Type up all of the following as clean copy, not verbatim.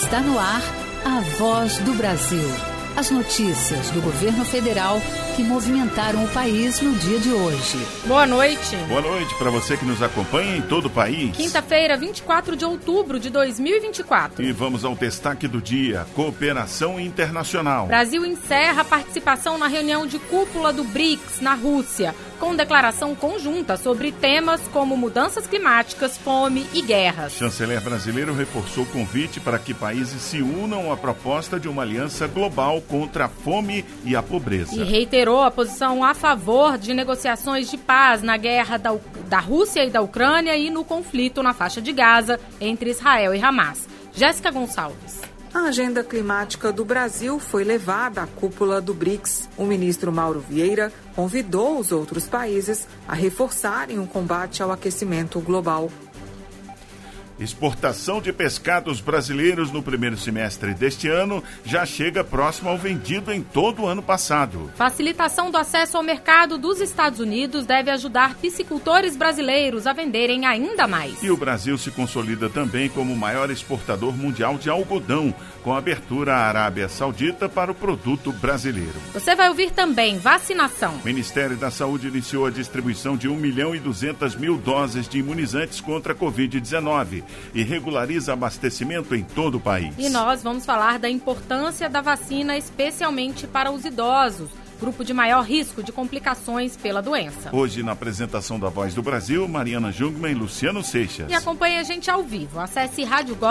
Está no ar a Voz do Brasil. As notícias do governo federal que movimentaram o país no dia de hoje. Boa noite. Boa noite para você que nos acompanha em todo o país. Quinta-feira, 24 de outubro de 2024. E vamos ao destaque do dia: cooperação internacional. Brasil encerra a participação na reunião de cúpula do BRICS na Rússia, com declaração conjunta sobre temas como mudanças climáticas, fome e guerras. Chanceler brasileiro reforçou o convite para que países se unam à proposta de uma aliança global contra a fome e a pobreza. E reiterou a posição a favor de negociações de paz na guerra da Rússia e da Ucrânia e no conflito na faixa de Gaza entre Israel e Hamas. Jéssica Gonçalves. A agenda climática do Brasil foi levada à cúpula do BRICS. O ministro Mauro Vieira convidou os outros países a reforçarem o combate ao aquecimento global. Exportação de pescados brasileiros no primeiro semestre deste ano já chega próximo ao vendido em todo o ano passado. Facilitação do acesso ao mercado dos Estados Unidos deve ajudar piscicultores brasileiros a venderem ainda mais. E o Brasil se consolida também como o maior exportador mundial de algodão, com abertura à Arábia Saudita para o produto brasileiro. Você vai ouvir também vacinação. O Ministério da Saúde iniciou a distribuição de 1.200.000 doses de imunizantes contra a Covid-19 e regulariza abastecimento em todo o país. E nós vamos falar da importância da vacina, especialmente para os idosos, grupo de maior risco de complicações pela doença. Hoje, na apresentação da Voz do Brasil, Mariana Jungmann e Luciano Seixas. E acompanhe a gente ao vivo. Acesse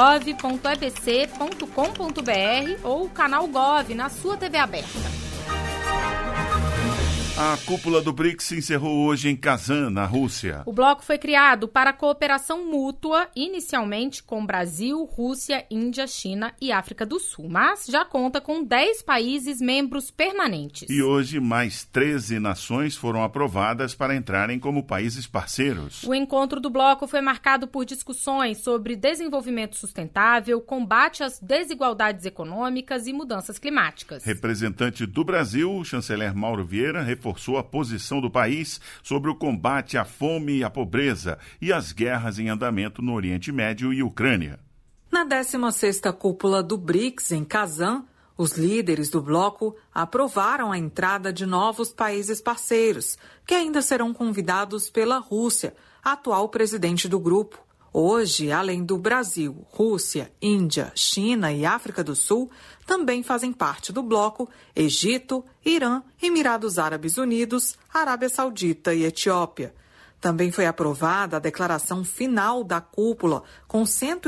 radiogov.ebc.com.br ou o canal Gov na sua TV aberta. A cúpula do BRICS se encerrou hoje em Kazan, na Rússia. O bloco foi criado para cooperação mútua, inicialmente com Brasil, Rússia, Índia, China e África do Sul, mas já conta com 10 países membros permanentes. E hoje mais 13 nações foram aprovadas para entrarem como países parceiros. O encontro do bloco foi marcado por discussões sobre desenvolvimento sustentável, combate às desigualdades econômicas e mudanças climáticas. Representante do Brasil, o chanceler Mauro Vieira, reforçou a posição do país sobre o combate à fome e à pobreza e as guerras em andamento no Oriente Médio e Ucrânia. Na 16ª cúpula do BRICS, em Kazan, os líderes do bloco aprovaram a entrada de novos países parceiros, que ainda serão convidados pela Rússia, atual presidente do grupo. Hoje, além do Brasil, Rússia, Índia, China e África do Sul, também fazem parte do bloco Egito, Irã, Emirados Árabes Unidos, Arábia Saudita e Etiópia. Também foi aprovada a declaração final da cúpula, com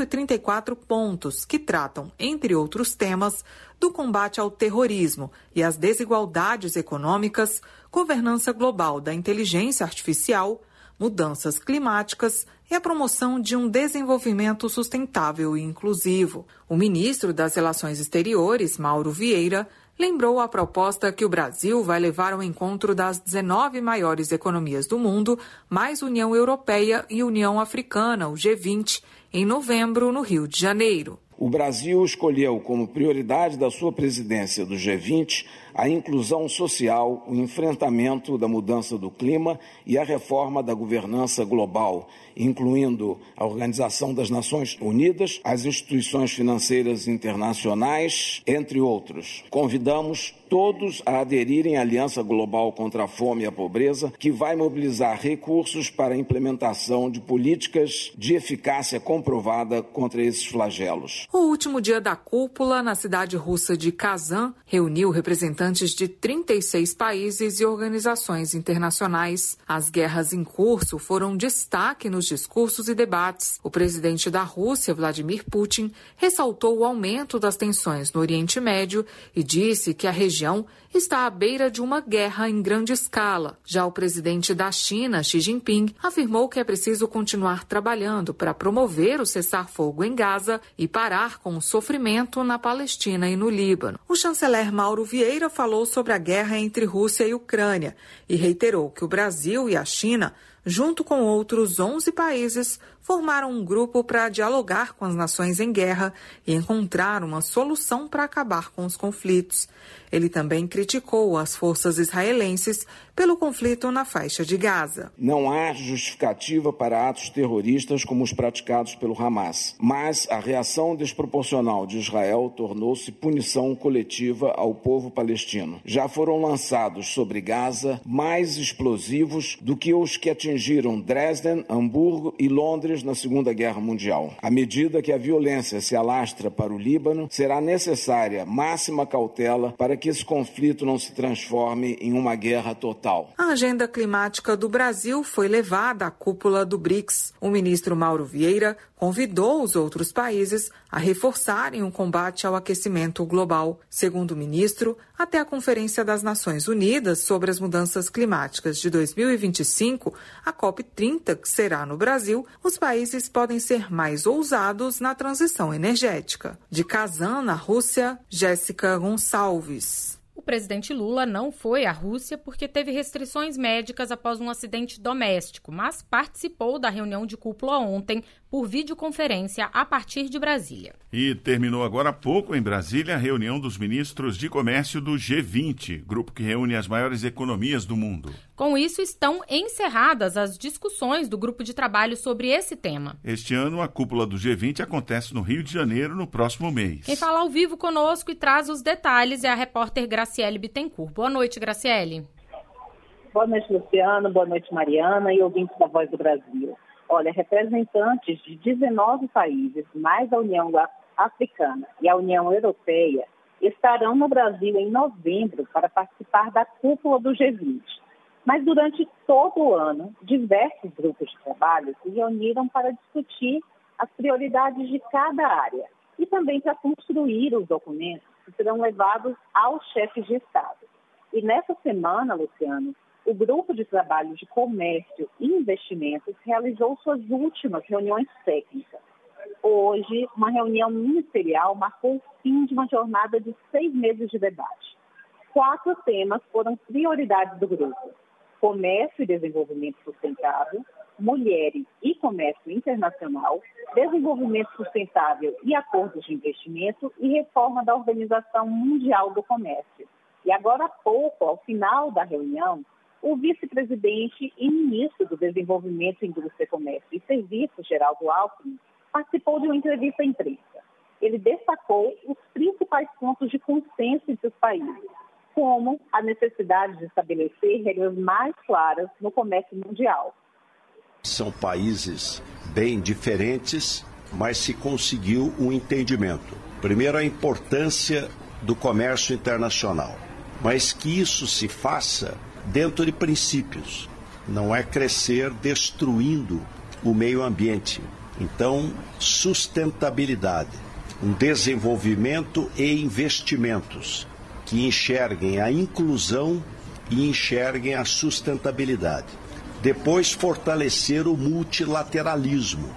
134 pontos, que tratam, entre outros temas, do combate ao terrorismo e às desigualdades econômicas, governança global da inteligência artificial, mudanças climáticas e a promoção de um desenvolvimento sustentável e inclusivo. O ministro das Relações Exteriores, Mauro Vieira, lembrou a proposta que o Brasil vai levar ao encontro das 19 maiores economias do mundo, mais União Europeia e União Africana, o G20, em novembro, no Rio de Janeiro. O Brasil escolheu como prioridade da sua presidência do G20 a inclusão social, o enfrentamento da mudança do clima e a reforma da governança global, incluindo a Organização das Nações Unidas, as instituições financeiras internacionais, entre outros. Convidamos todos a aderirem à Aliança Global contra a Fome e a Pobreza, que vai mobilizar recursos para a implementação de políticas de eficácia comprovada contra esses flagelos. O último dia da cúpula, na cidade russa de Kazan, reuniu representantes de 36 países e organizações internacionais. As guerras em curso foram destaque nos discursos e debates. O presidente da Rússia, Vladimir Putin, ressaltou o aumento das tensões no Oriente Médio e disse que a região está à beira de uma guerra em grande escala. Já o presidente da China, Xi Jinping, afirmou que é preciso continuar trabalhando para promover o cessar-fogo em Gaza e parar com o sofrimento na Palestina e no Líbano. O chanceler Mauro Vieira falou sobre a guerra entre Rússia e Ucrânia e reiterou que o Brasil e a China junto com outros 11 países, formaram um grupo para dialogar com as nações em guerra e encontrar uma solução para acabar com os conflitos. Ele também criticou as forças israelenses pelo conflito na faixa de Gaza. Não há justificativa para atos terroristas como os praticados pelo Hamas, mas a reação desproporcional de Israel tornou-se punição coletiva ao povo palestino. Já foram lançados sobre Gaza mais explosivos do que os que atingiram Dresden, Hamburgo e Londres na Segunda Guerra Mundial. À medida que a violência se alastra para o Líbano, será necessária máxima cautela para que esse conflito não se transforme em uma guerra total. A agenda climática do Brasil foi levada à cúpula do BRICS. O ministro Mauro Vieira convidou os outros países a reforçarem o combate ao aquecimento global. Segundo o ministro, até a Conferência das Nações Unidas sobre as Mudanças Climáticas de 2025, a COP30, que será no Brasil, os países podem ser mais ousados na transição energética. De Kazan, na Rússia, Jéssica Gonçalves. O presidente Lula não foi à Rússia porque teve restrições médicas após um acidente doméstico, mas participou da reunião de cúpula ontem por videoconferência a partir de Brasília. E terminou agora há pouco em Brasília a reunião dos ministros de comércio do G20, grupo que reúne as maiores economias do mundo. Com isso, estão encerradas as discussões do grupo de trabalho sobre esse tema. Este ano, a cúpula do G20 acontece no Rio de Janeiro no próximo mês. Quem fala ao vivo conosco e traz os detalhes é a repórter Graciele Bittencourt. Boa noite, Graciele. Boa noite, Luciano. Boa noite, Mariana e ouvintes da Voz do Brasil. Olha, representantes de 19 países, mais a União Africana e a União Europeia, estarão no Brasil em novembro para participar da cúpula do G20. Mas durante todo o ano, diversos grupos de trabalho se reuniram para discutir as prioridades de cada área e também para construir os documentos que serão levados aos chefes de Estado. E nessa semana, Luciano, o Grupo de Trabalho de Comércio e Investimentos realizou suas últimas reuniões técnicas. Hoje, uma reunião ministerial marcou o fim de uma jornada de 6 meses de debate. 4 temas foram prioridades do grupo: comércio e desenvolvimento sustentável, mulheres e comércio internacional, desenvolvimento sustentável e acordos de investimento e reforma da Organização Mundial do Comércio. E agora há pouco, ao final da reunião, o vice-presidente e ministro do Desenvolvimento, Indústria, Comércio e Serviços, Geraldo Alckmin, participou de uma entrevista à imprensa. Ele destacou os principais pontos de consenso entre os países, como a necessidade de estabelecer regras mais claras no comércio mundial. São países bem diferentes, mas se conseguiu um entendimento. Primeiro, a importância do comércio internacional, mas que isso se faça dentro de princípios. Não é crescer destruindo o meio ambiente. Então, sustentabilidade, um desenvolvimento e investimentos que enxerguem a inclusão e enxerguem a sustentabilidade. Depois, fortalecer o multilateralismo.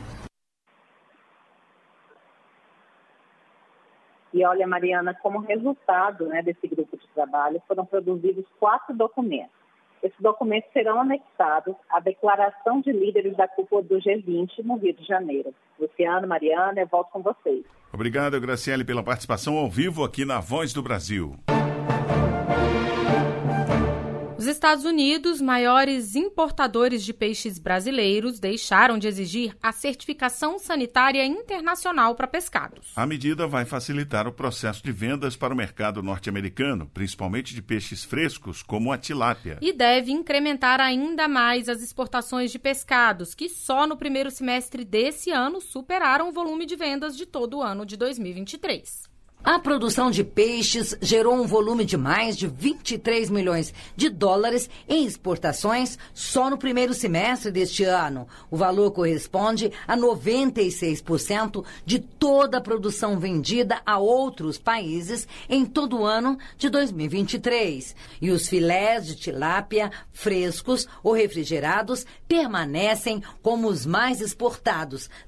E olha, Mariana, como resultado desse grupo de trabalho, foram produzidos 4 documentos. Esses documentos serão anexados à declaração de líderes da cúpula do G20 no Rio de Janeiro. Luciano, Mariana, eu volto com vocês. Obrigado, Graciele, pela participação ao vivo aqui na Voz do Brasil. Os Estados Unidos, maiores importadores de peixes brasileiros, deixaram de exigir a certificação sanitária internacional para pescados. A medida vai facilitar o processo de vendas para o mercado norte-americano, principalmente de peixes frescos, como a tilápia. E deve incrementar ainda mais as exportações de pescados, que só no primeiro semestre desse ano superaram o volume de vendas de todo o ano de 2023. A produção de peixes gerou um volume de mais de 23 milhões de dólares em exportações só no primeiro semestre deste ano. O valor corresponde a 96% de toda a produção vendida a outros países em todo o ano de 2023. E os filés de tilápia, frescos ou refrigerados, permanecem como os mais exportados,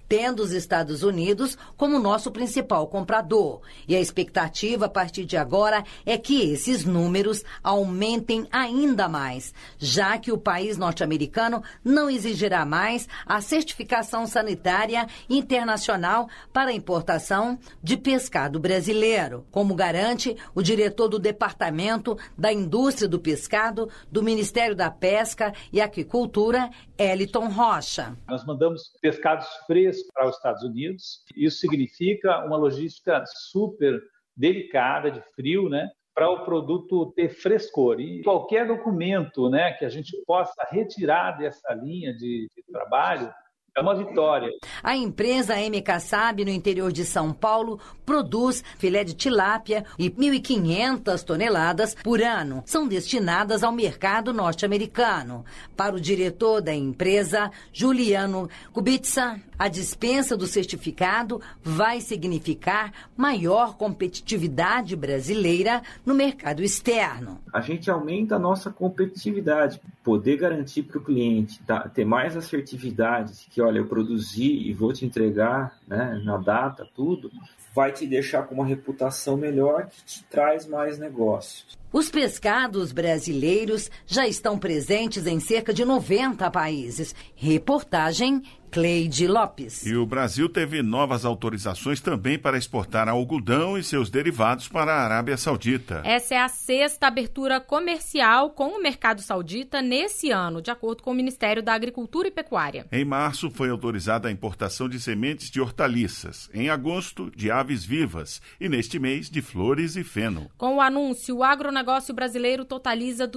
tendo os Estados Unidos como nosso principal comprador. E a expectativa a partir de agora é que esses números aumentem ainda mais, já que o país norte-americano não exigirá mais a certificação sanitária internacional para a importação de pescado brasileiro, como garante o diretor do Departamento da Indústria do Pescado do Ministério da Pesca e Aquicultura, Eliton Rocha. Nós mandamos pescados frescos para os Estados Unidos. Isso significa uma logística super delicada, de frio, para o produto ter frescor. E qualquer documento, que a gente possa retirar dessa linha de trabalho é uma vitória. A empresa MK Sabe, no interior de São Paulo, produz filé de tilápia e 1.500 toneladas por ano. São destinadas ao mercado norte-americano. Para o diretor da empresa, Juliano Kubitsa, a dispensa do certificado vai significar maior competitividade brasileira no mercado externo. A gente aumenta a nossa competitividade, poder garantir para o cliente, ter mais assertividade, que olha, eu produzi e vou te entregar na data, tudo, vai te deixar com uma reputação melhor que te traz mais negócios. Os pescados brasileiros já estão presentes em cerca de 90 países. Reportagem Cleide Lopes. E o Brasil teve novas autorizações também para exportar algodão e seus derivados para a Arábia Saudita. Essa é a 6ª abertura comercial com o mercado saudita nesse ano, de acordo com o Ministério da Agricultura e Pecuária. Em março, foi autorizada a importação de sementes de hortaliças. Em agosto, de aves vivas. E neste mês, de flores e feno. Com o anúncio, o agronegócio brasileiro totaliza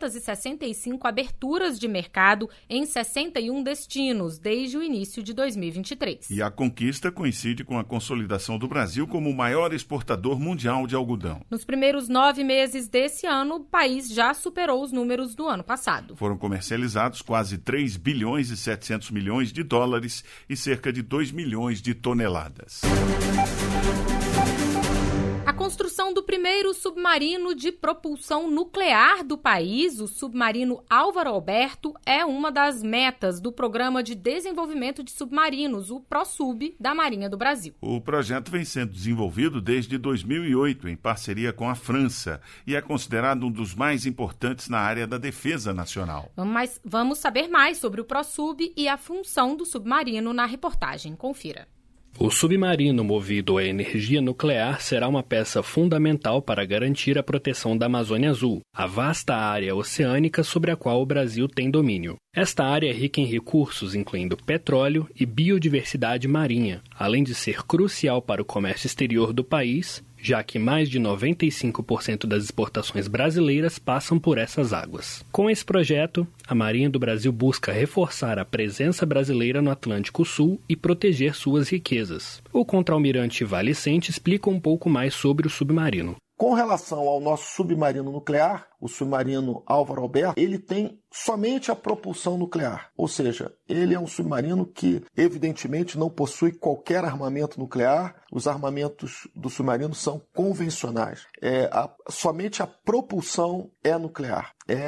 265 aberturas de mercado em 61 destinos, desde o início de 2023. E a conquista coincide com a consolidação do Brasil como o maior exportador mundial de algodão. Nos primeiros 9 meses desse ano, o país já superou os números do ano passado. Foram comercializados quase 3 bilhões e 700 milhões de dólares e cerca de 2 milhões de toneladas. A construção do primeiro submarino de propulsão nuclear do país, o submarino Álvaro Alberto, é uma das metas do Programa de Desenvolvimento de Submarinos, o ProSub, da Marinha do Brasil. O projeto vem sendo desenvolvido desde 2008, em parceria com a França, e é considerado um dos mais importantes na área da defesa nacional. Mas vamos saber mais sobre o ProSub e a função do submarino na reportagem. Confira. O submarino movido a energia nuclear será uma peça fundamental para garantir a proteção da Amazônia Azul, a vasta área oceânica sobre a qual o Brasil tem domínio. Esta área é rica em recursos, incluindo petróleo e biodiversidade marinha, além de ser crucial para o comércio exterior do país, já que mais de 95% das exportações brasileiras passam por essas águas. Com esse projeto, a Marinha do Brasil busca reforçar a presença brasileira no Atlântico Sul e proteger suas riquezas. O contra-almirante Valicente explica um pouco mais sobre o submarino. Com relação ao nosso submarino nuclear, o submarino Álvaro Alberto, ele tem somente a propulsão nuclear. Ou seja, ele é um submarino que, evidentemente, não possui qualquer armamento nuclear. Os armamentos do submarino são convencionais. Somente a propulsão é nuclear.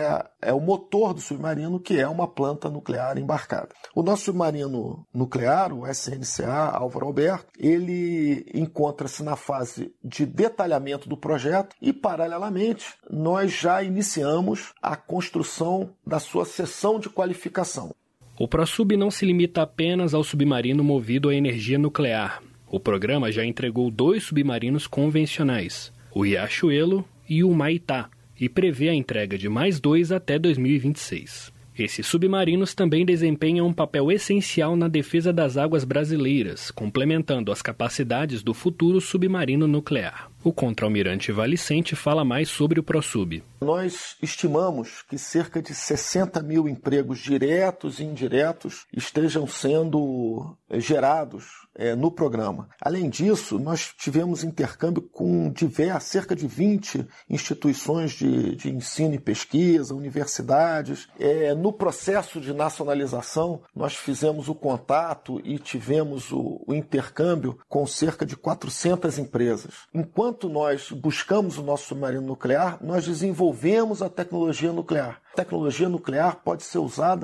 É o motor do submarino, que é uma planta nuclear embarcada. O nosso submarino nuclear, o SNCA Álvaro Alberto, ele encontra-se na fase de detalhamento do projeto e, paralelamente, nós já iniciamos a construção da sua seção de qualificação. O ProSub não se limita apenas ao submarino movido a energia nuclear. O programa já entregou 2 submarinos convencionais, o Riachuelo e o Maitá, e prevê a entrega de mais 2 até 2026. Esses submarinos também desempenham um papel essencial na defesa das águas brasileiras, complementando as capacidades do futuro submarino nuclear. O contra-almirante Valicente fala mais sobre o ProSub. Nós estimamos que cerca de 60 mil empregos diretos e indiretos estejam sendo gerados no programa. Além disso, nós tivemos intercâmbio com cerca de 20 instituições de ensino e pesquisa, universidades. No processo de nacionalização, nós fizemos o contato e tivemos o intercâmbio com cerca de 400 empresas. Enquanto nós buscamos o nosso submarino nuclear, nós desenvolvemos a tecnologia nuclear. A tecnologia nuclear pode ser usada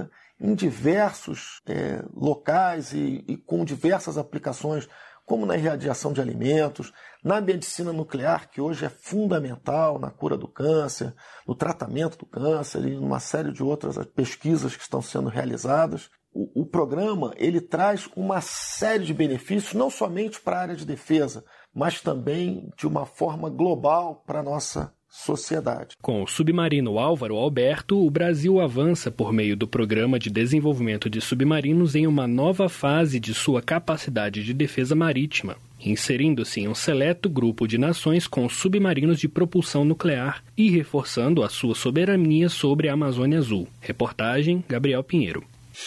em diversos locais e com diversas aplicações, como na irradiação de alimentos, na medicina nuclear, que hoje é fundamental na cura do câncer, no tratamento do câncer e uma série de outras pesquisas que estão sendo realizadas. O programa ele traz uma série de benefícios, não somente para a área de defesa, mas também de uma forma global para a nossa sociedade. Com o submarino Álvaro Alberto, o Brasil avança por meio do Programa de Desenvolvimento de Submarinos em uma nova fase de sua capacidade de defesa marítima, inserindo-se em um seleto grupo de nações com submarinos de propulsão nuclear e reforçando a sua soberania sobre a Amazônia Azul. Reportagem Gabriel Pinheiro.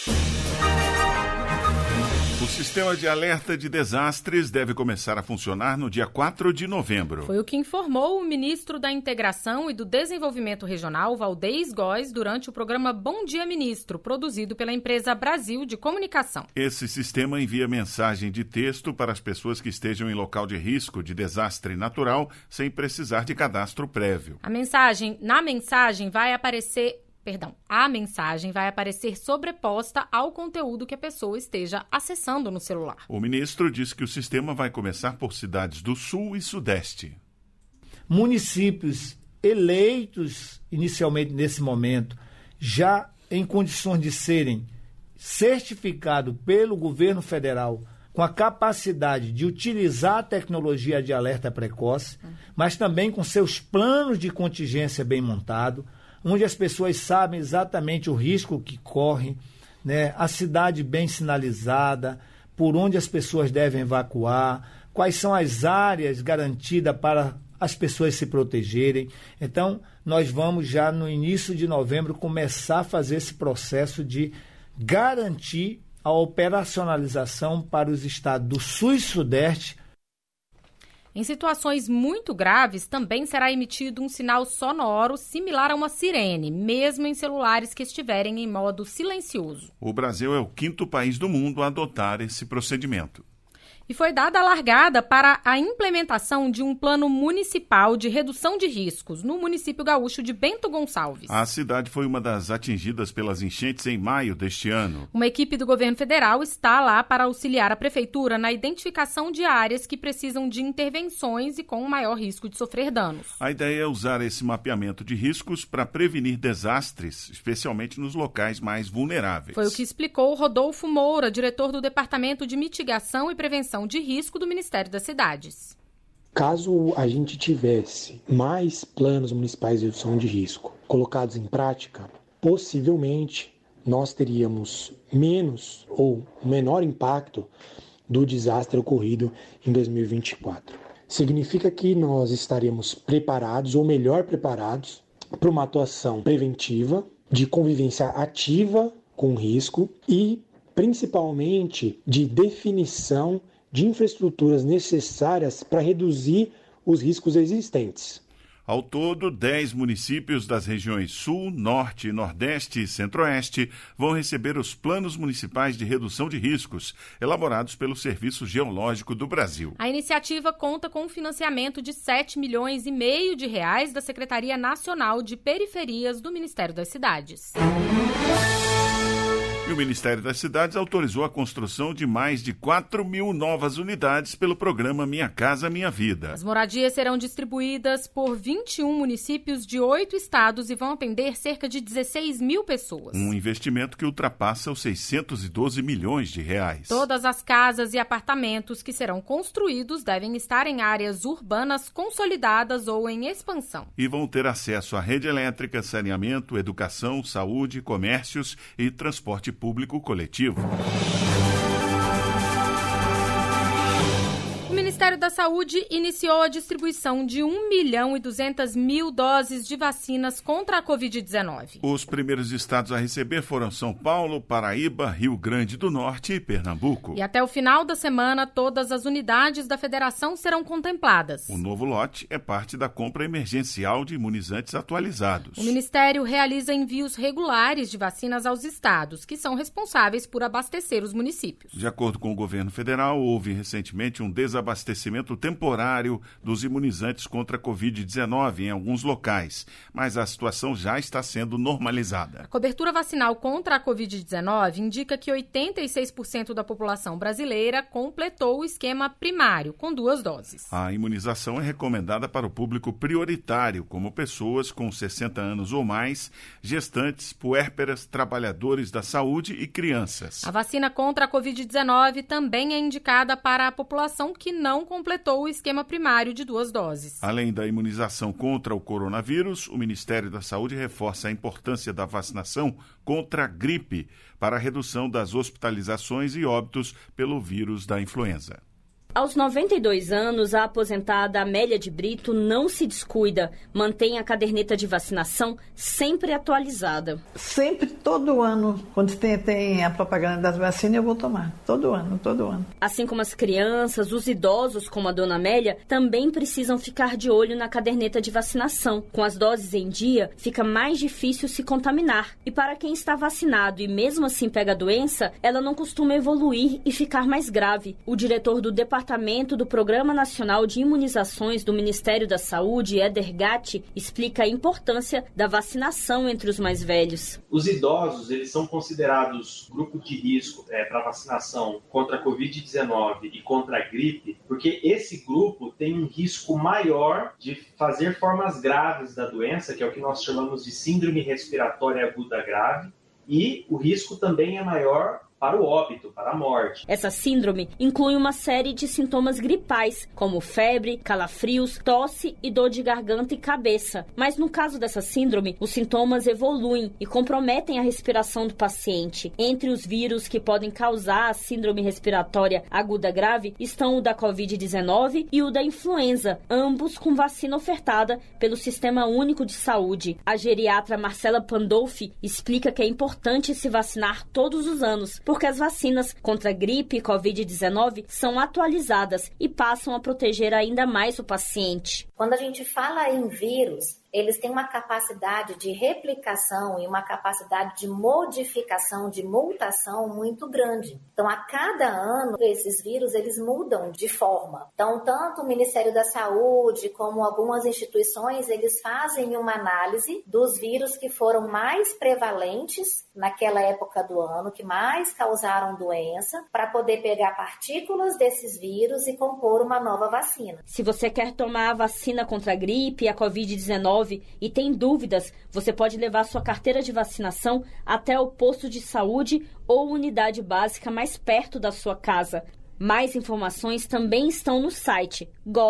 O sistema de alerta de desastres deve começar a funcionar no dia 4 de novembro. Foi o que informou o ministro da Integração e do Desenvolvimento Regional, Valdez Góes, durante o programa Bom Dia Ministro, produzido pela empresa Brasil de Comunicação. Esse sistema envia mensagem de texto para as pessoas que estejam em local de risco de desastre natural, sem precisar de cadastro prévio. A mensagem vai aparecer sobreposta ao conteúdo que a pessoa esteja acessando no celular. O ministro disse que o sistema vai começar por cidades do Sul e Sudeste. Municípios eleitos inicialmente nesse momento, já em condições de serem certificados pelo governo federal com a capacidade de utilizar a tecnologia de alerta precoce, mas também com seus planos de contingência bem montados, onde as pessoas sabem exatamente o risco que correm, né? A cidade bem sinalizada, por onde as pessoas devem evacuar, quais são as áreas garantidas para as pessoas se protegerem. Então, nós vamos já no início de novembro começar a fazer esse processo de garantir a operacionalização para os estados do Sul e Sudeste. Em situações muito graves, também será emitido um sinal sonoro similar a uma sirene, mesmo em celulares que estiverem em modo silencioso. O Brasil é o 5º país do mundo a adotar esse procedimento. E foi dada a largada para a implementação de um plano municipal de redução de riscos no município gaúcho de Bento Gonçalves. A cidade foi uma das atingidas pelas enchentes em maio deste ano. Uma equipe do governo federal está lá para auxiliar a prefeitura na identificação de áreas que precisam de intervenções e com maior risco de sofrer danos. A ideia é usar esse mapeamento de riscos para prevenir desastres, especialmente nos locais mais vulneráveis. Foi o que explicou Rodolfo Moura, diretor do Departamento de Mitigação e Prevenção de Risco do Ministério das Cidades. Caso a gente tivesse mais planos municipais de redução de risco colocados em prática, possivelmente nós teríamos menos ou menor impacto do desastre ocorrido em 2024. Significa que nós estaremos preparados ou melhor preparados para uma atuação preventiva, de convivência ativa com o risco e principalmente de definição de infraestruturas necessárias para reduzir os riscos existentes. Ao todo, 10 municípios das regiões Sul, Norte, Nordeste e Centro-Oeste vão receber os planos municipais de redução de riscos, elaborados pelo Serviço Geológico do Brasil. A iniciativa conta com um financiamento de R$ 7,5 milhões da Secretaria Nacional de Periferias do Ministério das Cidades. E o Ministério das Cidades autorizou a construção de mais de 4.000 novas unidades pelo programa Minha Casa Minha Vida. As moradias serão distribuídas por 21 municípios de 8 estados e vão atender cerca de 16 mil pessoas. Um investimento que ultrapassa os 612 milhões de reais. Todas as casas e apartamentos que serão construídos devem estar em áreas urbanas consolidadas ou em expansão. E vão ter acesso à rede elétrica, saneamento, educação, saúde, comércios e transporte público coletivo. O Ministério da Saúde iniciou a distribuição de 1.200.000 doses de vacinas contra a Covid-19. Os primeiros estados a receber foram São Paulo, Paraíba, Rio Grande do Norte e Pernambuco. E até o final da semana, todas as unidades da federação serão contempladas. O novo lote é parte da compra emergencial de imunizantes atualizados. O Ministério realiza envios regulares de vacinas aos estados, que são responsáveis por abastecer os municípios. De acordo com o governo federal, houve recentemente um desabastecimento abastecimento temporário dos imunizantes contra a Covid-19 em alguns locais, mas a situação já está sendo normalizada. A cobertura vacinal contra a Covid-19 indica que 86% da população brasileira completou o esquema primário, com 2 doses. A imunização é recomendada para o público prioritário, como pessoas com 60 anos ou mais, gestantes, puérperas, trabalhadores da saúde e crianças. A vacina contra a Covid-19 também é indicada para a população que não completou o esquema primário de 2 doses. Além da imunização contra o coronavírus, o Ministério da Saúde reforça a importância da vacinação contra a gripe para a redução das hospitalizações e óbitos pelo vírus da influenza. Aos 92 anos, a aposentada Amélia de Brito não se descuida, mantém a caderneta de vacinação sempre atualizada. Sempre, todo ano, quando tem a propaganda das vacinas, eu vou tomar. Todo ano. Assim como as crianças, os idosos, como a dona Amélia, também precisam ficar de olho na caderneta de vacinação. Com as doses em dia, fica mais difícil se contaminar. E para quem está vacinado e mesmo assim pega a doença, ela não costuma evoluir e ficar mais grave. O diretor do Departamento do Programa Nacional de Imunizações do Ministério da Saúde, Éder Gatti, explica a importância da vacinação entre os mais velhos. Os idosos, eles são considerados grupo de risco para vacinação contra a Covid-19 e contra a gripe, porque esse grupo tem um risco maior de fazer formas graves da doença, que é o que nós chamamos de síndrome respiratória aguda grave, e o risco também é maior para o óbito, para a morte. Essa síndrome inclui uma série de sintomas gripais, como febre, calafrios, tosse e dor de garganta e cabeça. Mas no caso dessa síndrome, os sintomas evoluem e comprometem a respiração do paciente. Entre os vírus que podem causar a síndrome respiratória aguda grave estão o da Covid-19 e o da influenza, ambos com vacina ofertada pelo Sistema Único de Saúde. A geriatra Marcela Pandolfi explica que é importante se vacinar todos os anos, porque as vacinas contra gripe e Covid-19 são atualizadas e passam a proteger ainda mais o paciente. Quando a gente fala em vírus, eles têm uma capacidade de replicação e uma capacidade de modificação, de mutação muito grande. Então, a cada ano, esses vírus, eles mudam de forma. Então, tanto o Ministério da Saúde como algumas instituições, eles fazem uma análise dos vírus que foram mais prevalentes naquela época do ano, que mais causaram doença, para poder pegar partículas desses vírus e compor uma nova vacina. Se você quer tomar a vacina contra a gripe e a Covid-19 e tem dúvidas, você pode levar sua carteira de vacinação até o posto de saúde ou unidade básica mais perto da sua casa. Mais informações também estão no site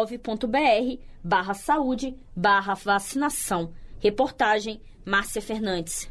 gov.br/saúde/vacinação. Reportagem Márcia Fernandes.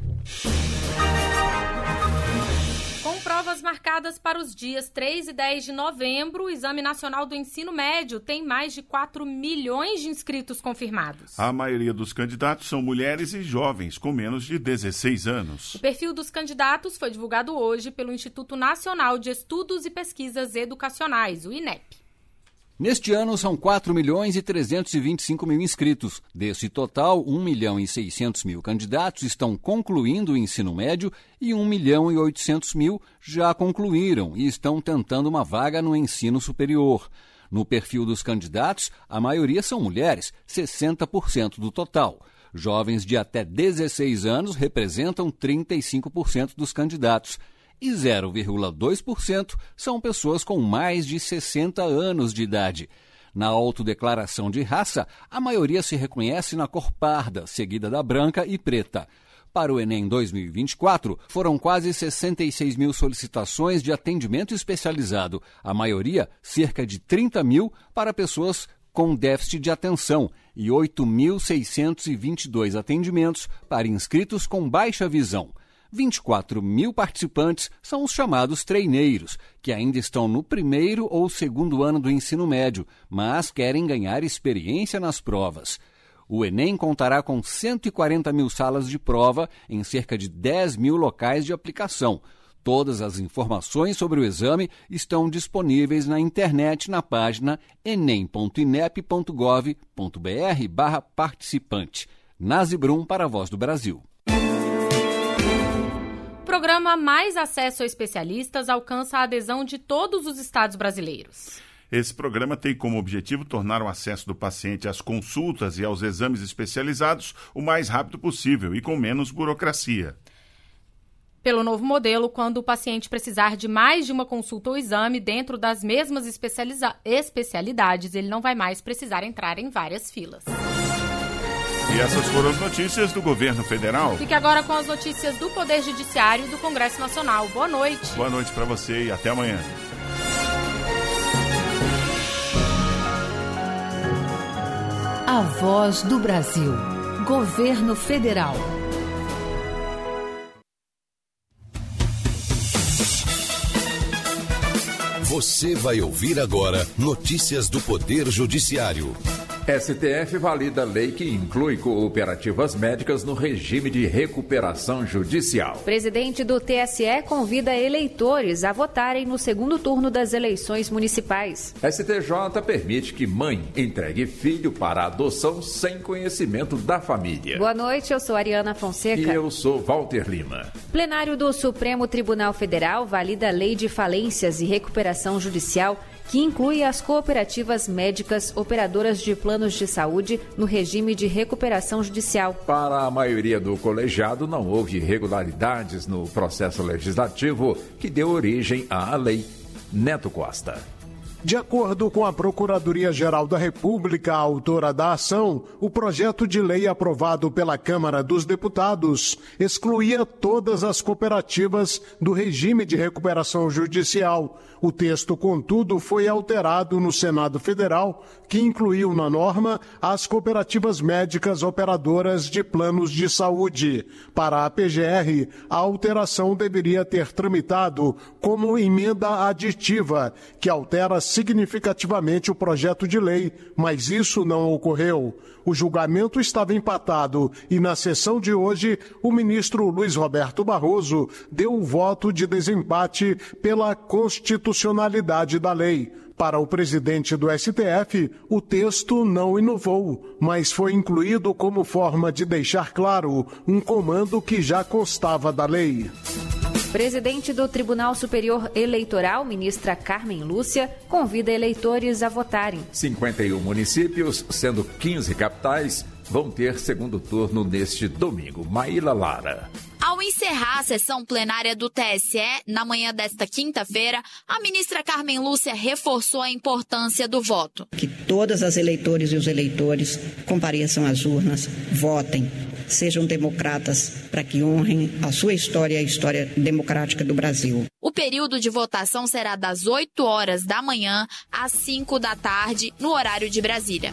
Com provas marcadas para os dias 3 e 10 de novembro, o Exame Nacional do Ensino Médio tem mais de 4 milhões de inscritos confirmados. A maioria dos candidatos são mulheres e jovens com menos de 16 anos. O perfil dos candidatos foi divulgado hoje pelo Instituto Nacional de Estudos e Pesquisas Educacionais, o INEP. Neste ano, são 4.325.000 inscritos. Desse total, 1.600.000 candidatos estão concluindo o ensino médio e 1.800.000 já concluíram e estão tentando uma vaga no ensino superior. No perfil dos candidatos, a maioria são mulheres, 60% do total. Jovens de até 16 anos representam 35% dos candidatos. E 0,2% são pessoas com mais de 60 anos de idade. Na autodeclaração de raça, a maioria se reconhece na cor parda, seguida da branca e preta. Para o Enem 2024, foram quase 66 mil solicitações de atendimento especializado, a maioria, cerca de 30 mil, para pessoas com déficit de atenção e 8.622 atendimentos para inscritos com baixa visão. 24 mil participantes são os chamados treineiros, que ainda estão no primeiro ou segundo ano do ensino médio, mas querem ganhar experiência nas provas. O Enem contará com 140 mil salas de prova em cerca de 10 mil locais de aplicação. Todas as informações sobre o exame estão disponíveis na internet na página enem.inep.gov.br/participante. Nazi Brum para a Voz do Brasil. O programa Mais Acesso a Especialistas alcança a adesão de todos os estados brasileiros. Esse programa tem como objetivo tornar o acesso do paciente às consultas e aos exames especializados o mais rápido possível e com menos burocracia. Pelo novo modelo, quando o paciente precisar de mais de uma consulta ou exame dentro das mesmas especialidades, ele não vai mais precisar entrar em várias filas. E essas foram as notícias do governo federal. Fique agora com as notícias do Poder Judiciário e do Congresso Nacional. Boa noite. Boa noite para você e até amanhã. A Voz do Brasil. Governo Federal. Você vai ouvir agora notícias do Poder Judiciário. STF valida lei que inclui cooperativas médicas no regime de recuperação judicial. Presidente do TSE convida eleitores a votarem no segundo turno das eleições municipais. STJ permite que mãe entregue filho para adoção sem conhecimento da família. Boa noite, eu sou Ariana Fonseca. E eu sou Walter Lima. Plenário do Supremo Tribunal Federal valida a Lei de Falências e Recuperação Judicial, que inclui as cooperativas médicas operadoras de planos de saúde no regime de recuperação judicial. Para a maioria do colegiado, não houve irregularidades no processo legislativo que deu origem à lei. Neto Costa. De acordo com a Procuradoria-Geral da República, a autora da ação, o projeto de lei aprovado pela Câmara dos Deputados excluía todas as cooperativas do regime de recuperação judicial. O texto, contudo, foi alterado no Senado Federal, que incluiu na norma as cooperativas médicas operadoras de planos de saúde. Para a PGR, a alteração deveria ter tramitado como emenda aditiva, que altera significativamente o projeto de lei, mas isso não ocorreu. O julgamento estava empatado e, na sessão de hoje, o ministro Luiz Roberto Barroso deu o voto de desempate pela constitucionalidade da lei. Para o presidente do STF, o texto não inovou, mas foi incluído como forma de deixar claro um comando que já constava da lei. Presidente do Tribunal Superior Eleitoral, ministra Carmen Lúcia, convida eleitores a votarem. 51 municípios, sendo 15 capitais, vão ter segundo turno neste domingo. Maíla Lara. Ao encerrar a sessão plenária do TSE, na manhã desta quinta-feira, a ministra Carmen Lúcia reforçou a importância do voto. Que todas as eleitores e os eleitores compareçam às urnas, votem, sejam democratas para que honrem a sua história e a história democrática do Brasil. O período de votação será das 8 horas da manhã às 5 da tarde, no horário de Brasília.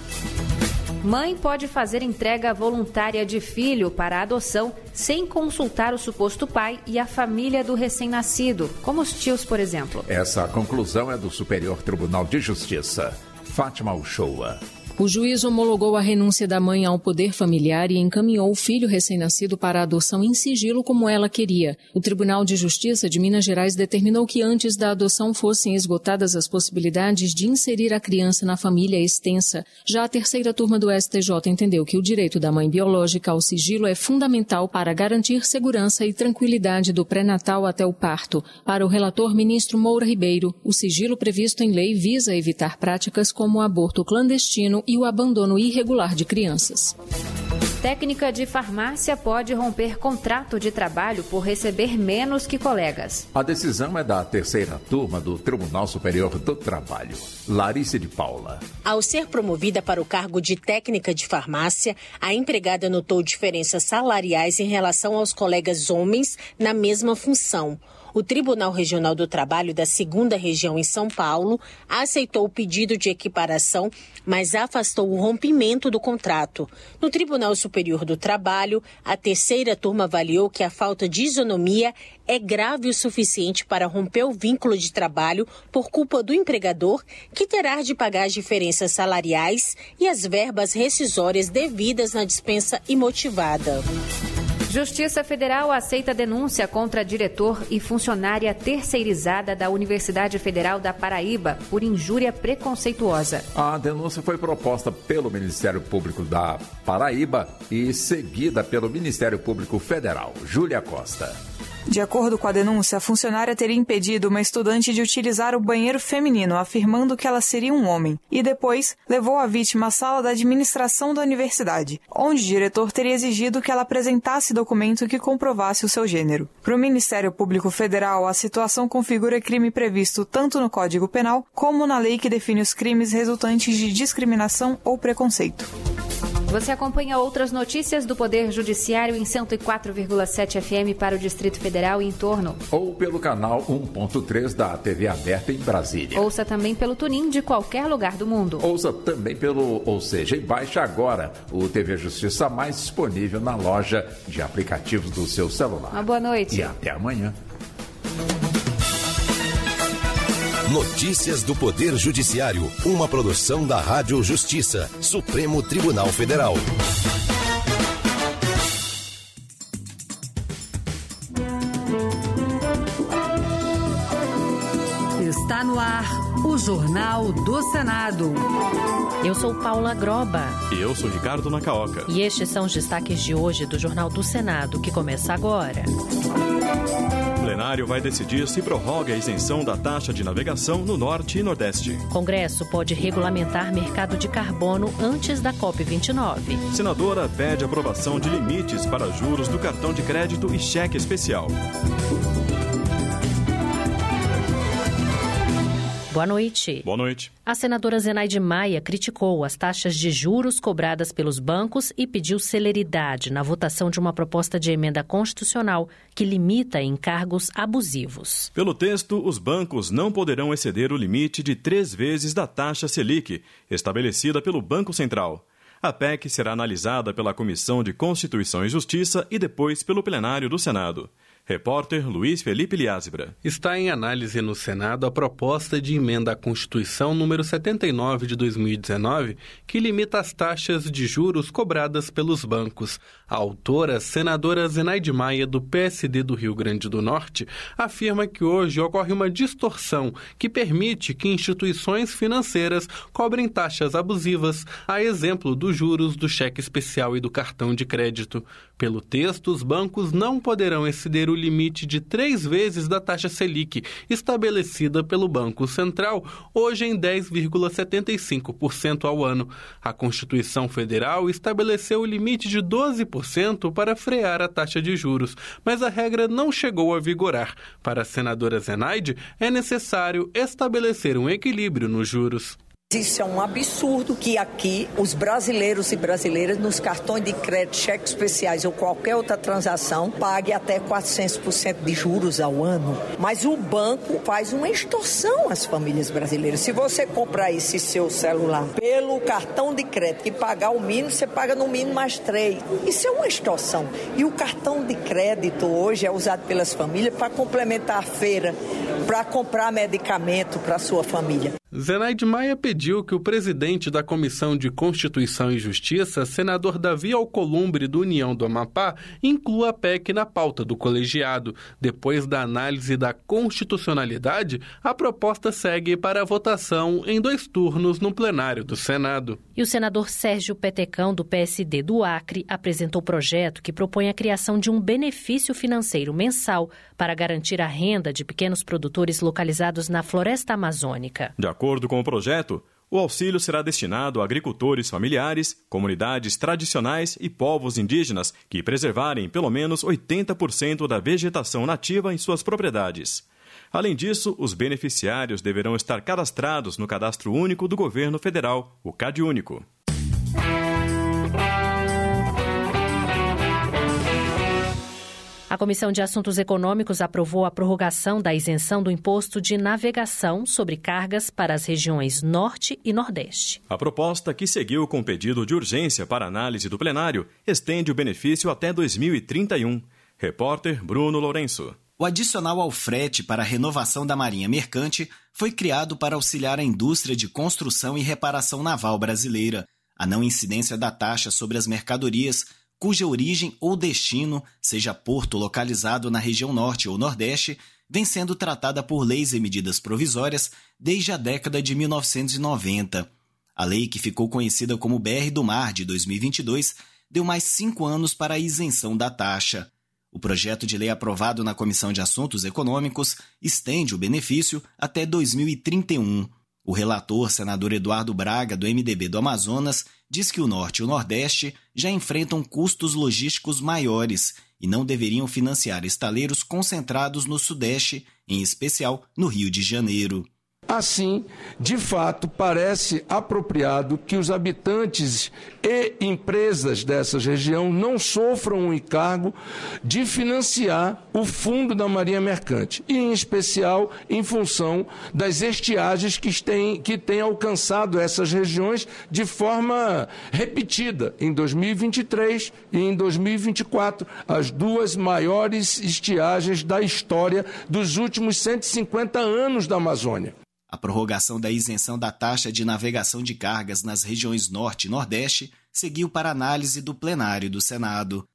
Mãe pode fazer entrega voluntária de filho para adoção sem consultar o suposto pai e a família do recém-nascido, como os tios, por exemplo. Essa conclusão é do Superior Tribunal de Justiça. Fátima Uchoa. O juiz homologou a renúncia da mãe ao poder familiar e encaminhou o filho recém-nascido para a adoção em sigilo como ela queria. O Tribunal de Justiça de Minas Gerais determinou que antes da adoção fossem esgotadas as possibilidades de inserir a criança na família extensa. Já a terceira turma do STJ entendeu que o direito da mãe biológica ao sigilo é fundamental para garantir segurança e tranquilidade do pré-natal até o parto. Para o relator ministro Moura Ribeiro, o sigilo previsto em lei visa evitar práticas como o aborto clandestino e o abandono irregular de crianças. Técnica de farmácia pode romper contrato de trabalho por receber menos que colegas. A decisão é da terceira turma do Tribunal Superior do Trabalho. Larissa de Paula. Ao ser promovida para o cargo de técnica de farmácia, a empregada notou diferenças salariais em relação aos colegas homens na mesma função. O Tribunal Regional do Trabalho da 2ª Região em São Paulo aceitou o pedido de equiparação, mas afastou o rompimento do contrato. No Tribunal Superior do Trabalho, a terceira turma avaliou que a falta de isonomia é grave o suficiente para romper o vínculo de trabalho por culpa do empregador, que terá de pagar as diferenças salariais e as verbas rescisórias devidas na dispensa imotivada. Justiça Federal aceita denúncia contra diretor e funcionária terceirizada da Universidade Federal da Paraíba por injúria preconceituosa. A denúncia foi proposta pelo Ministério Público da Paraíba e seguida pelo Ministério Público Federal. Júlia Costa. De acordo com a denúncia, a funcionária teria impedido uma estudante de utilizar o banheiro feminino, afirmando que ela seria um homem, e depois levou a vítima à sala da administração da universidade, onde o diretor teria exigido que ela apresentasse documento que comprovasse o seu gênero. Para o Ministério Público Federal, a situação configura crime previsto tanto no Código Penal como na lei que define os crimes resultantes de discriminação ou preconceito. Você acompanha outras notícias do Poder Judiciário em 104,7 FM para o Distrito Federal e em torno. Ou pelo canal 1.3 da TV aberta em Brasília. Ouça também pelo TuneIn de qualquer lugar do mundo. Ouça também e baixe agora o TV Justiça mais disponível na loja de aplicativos do seu celular. Uma boa noite. E até amanhã. Notícias do Poder Judiciário, uma produção da Rádio Justiça, Supremo Tribunal Federal. Está no ar o Jornal do Senado. Eu sou Paula Groba. E eu sou Ricardo Nacaoca. E estes são os destaques de hoje do Jornal do Senado, que começa agora. O plenário vai decidir se prorroga a isenção da taxa de navegação no Norte e Nordeste. Congresso pode regulamentar mercado de carbono antes da COP29. Senadora pede aprovação de limites para juros do cartão de crédito e cheque especial. Boa noite. Boa noite. A senadora Zenaide Maia criticou as taxas de juros cobradas pelos bancos e pediu celeridade na votação de uma proposta de emenda constitucional que limita encargos abusivos. Pelo texto, os bancos não poderão exceder o limite de 3 vezes da taxa Selic, estabelecida pelo Banco Central. A PEC será analisada pela Comissão de Constituição e Justiça e depois pelo plenário do Senado. Repórter Luiz Felipe Liázebra. Está em análise no Senado a proposta de emenda à Constituição número 79 de 2019, que limita as taxas de juros cobradas pelos bancos. A autora, senadora Zenaide Maia, do PSD do Rio Grande do Norte, afirma que hoje ocorre uma distorção que permite que instituições financeiras cobrem taxas abusivas, a exemplo dos juros do cheque especial e do cartão de crédito. Pelo texto, os bancos não poderão exceder o limite de 3 vezes da taxa Selic, estabelecida pelo Banco Central, hoje em 10,75% ao ano. A Constituição Federal estabeleceu o limite de 12% para frear a taxa de juros, mas a regra não chegou a vigorar. Para a senadora Zenaide, é necessário estabelecer um equilíbrio nos juros. Isso é um absurdo que aqui os brasileiros e brasileiras nos cartões de crédito, cheques especiais ou qualquer outra transação pague até 400% de juros ao ano. Mas o banco faz uma extorsão às famílias brasileiras. Se você comprar esse seu celular pelo cartão de crédito e pagar o mínimo, você paga no mínimo mais 3. Isso é uma extorsão. E o cartão de crédito hoje é usado pelas famílias para complementar a feira, para comprar medicamento para a sua família. Zenaide Maia pediu que o presidente da Comissão de Constituição e Justiça, senador Davi Alcolumbre, do União do Amapá, inclua a PEC na pauta do colegiado. Depois da análise da constitucionalidade, a proposta segue para a votação em 2 turnos no plenário do Senado. E o senador Sérgio Petecão, do PSD do Acre, apresentou o projeto que propõe a criação de um benefício financeiro mensal para garantir a renda de pequenos produtores localizados na floresta amazônica. De acordo com o projeto, o auxílio será destinado a agricultores familiares, comunidades tradicionais e povos indígenas que preservarem pelo menos 80% da vegetação nativa em suas propriedades. Além disso, os beneficiários deverão estar cadastrados no Cadastro Único do Governo Federal, o CadÚnico. A Comissão de Assuntos Econômicos aprovou a prorrogação da isenção do imposto de navegação sobre cargas para as regiões Norte e Nordeste. A proposta, que seguiu com pedido de urgência para análise do plenário, estende o benefício até 2031. Repórter Bruno Lourenço. O adicional ao frete para a renovação da Marinha Mercante foi criado para auxiliar a indústria de construção e reparação naval brasileira. A não incidência da taxa sobre as mercadorias cuja origem ou destino seja porto localizado na região Norte ou Nordeste, vem sendo tratada por leis e medidas provisórias desde a década de 1990. A lei, que ficou conhecida como BR do Mar de 2022, deu mais 5 anos para a isenção da taxa. O projeto de lei aprovado na Comissão de Assuntos Econômicos estende o benefício até 2031. O relator, senador Eduardo Braga, do MDB do Amazonas, diz que o Norte e o Nordeste já enfrentam custos logísticos maiores e não deveriam financiar estaleiros concentrados no Sudeste, em especial no Rio de Janeiro. Assim, de fato, parece apropriado que os habitantes e empresas dessa região não sofram o encargo de financiar o fundo da Marinha Mercante, e em especial em função das estiagens que têm alcançado essas regiões de forma repetida em 2023 e em 2024, as duas maiores estiagens da história dos últimos 150 anos da Amazônia. A prorrogação da isenção da taxa de navegação de cargas nas regiões Norte e Nordeste seguiu para análise do plenário do Senado.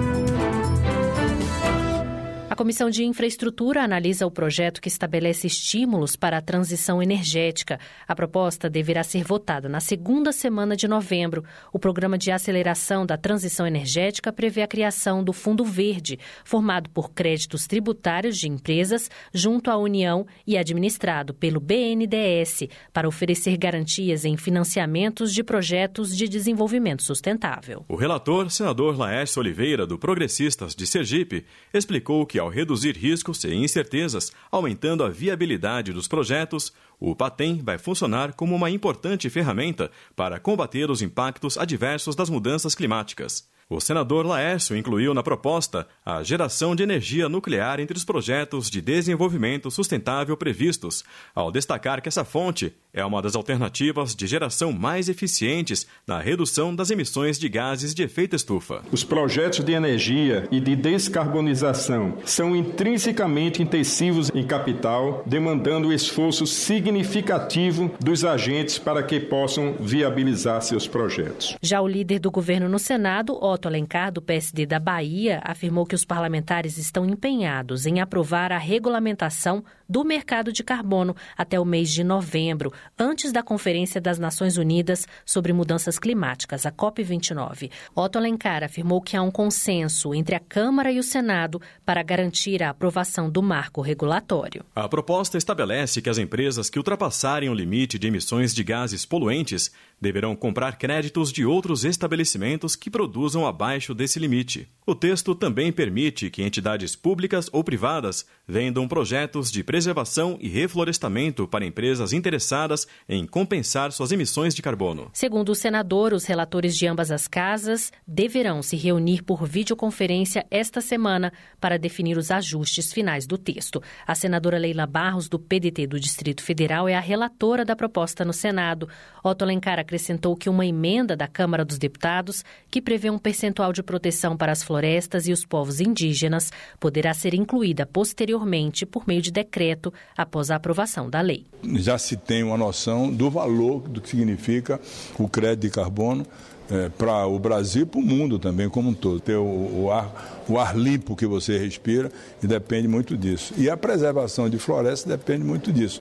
A Comissão de Infraestrutura analisa o projeto que estabelece estímulos para a transição energética. A proposta deverá ser votada na segunda semana de novembro. O Programa de Aceleração da Transição Energética prevê a criação do Fundo Verde, formado por créditos tributários de empresas junto à União e administrado pelo BNDES, para oferecer garantias em financiamentos de projetos de desenvolvimento sustentável. O relator, senador Laércio Oliveira, do Progressistas de Sergipe, explicou que ao reduzir riscos e incertezas, aumentando a viabilidade dos projetos, o PATEM vai funcionar como uma importante ferramenta para combater os impactos adversos das mudanças climáticas. O senador Laércio incluiu na proposta a geração de energia nuclear entre os projetos de desenvolvimento sustentável previstos, ao destacar que essa fonte é uma das alternativas de geração mais eficientes na redução das emissões de gases de efeito estufa. Os projetos de energia e de descarbonização são intrinsecamente intensivos em capital, demandando esforço significativo dos agentes para que possam viabilizar seus projetos. Já o líder do governo no Senado, Otto Alencar, do PSD da Bahia, afirmou que os parlamentares estão empenhados em aprovar a regulamentação do mercado de carbono até o mês de novembro, antes da Conferência das Nações Unidas sobre Mudanças Climáticas, a COP29. Otto Alencar afirmou que há um consenso entre a Câmara e o Senado para garantir a aprovação do marco regulatório. A proposta estabelece que as empresas que ultrapassarem o limite de emissões de gases poluentes deverão comprar créditos de outros estabelecimentos que produzam abaixo desse limite. O texto também permite que entidades públicas ou privadas vendam projetos de preservação e reflorestamento para empresas interessadas em compensar suas emissões de carbono. Segundo o senador, os relatores de ambas as casas deverão se reunir por videoconferência esta semana para definir os ajustes finais do texto. A senadora Leila Barros, do PDT do Distrito Federal, é a relatora da proposta no Senado. Otto Alencar acrescentou que uma emenda da Câmara dos Deputados, que prevê um percentual de proteção para as florestas e os povos indígenas, poderá ser incluída posteriormente por meio de decreto após a aprovação da lei. Já se tem uma noção do valor do que significa o crédito de carbono para o Brasil e para o mundo também como um todo. Ter o ar limpo que você respira e depende muito disso. E a preservação de florestas depende muito disso.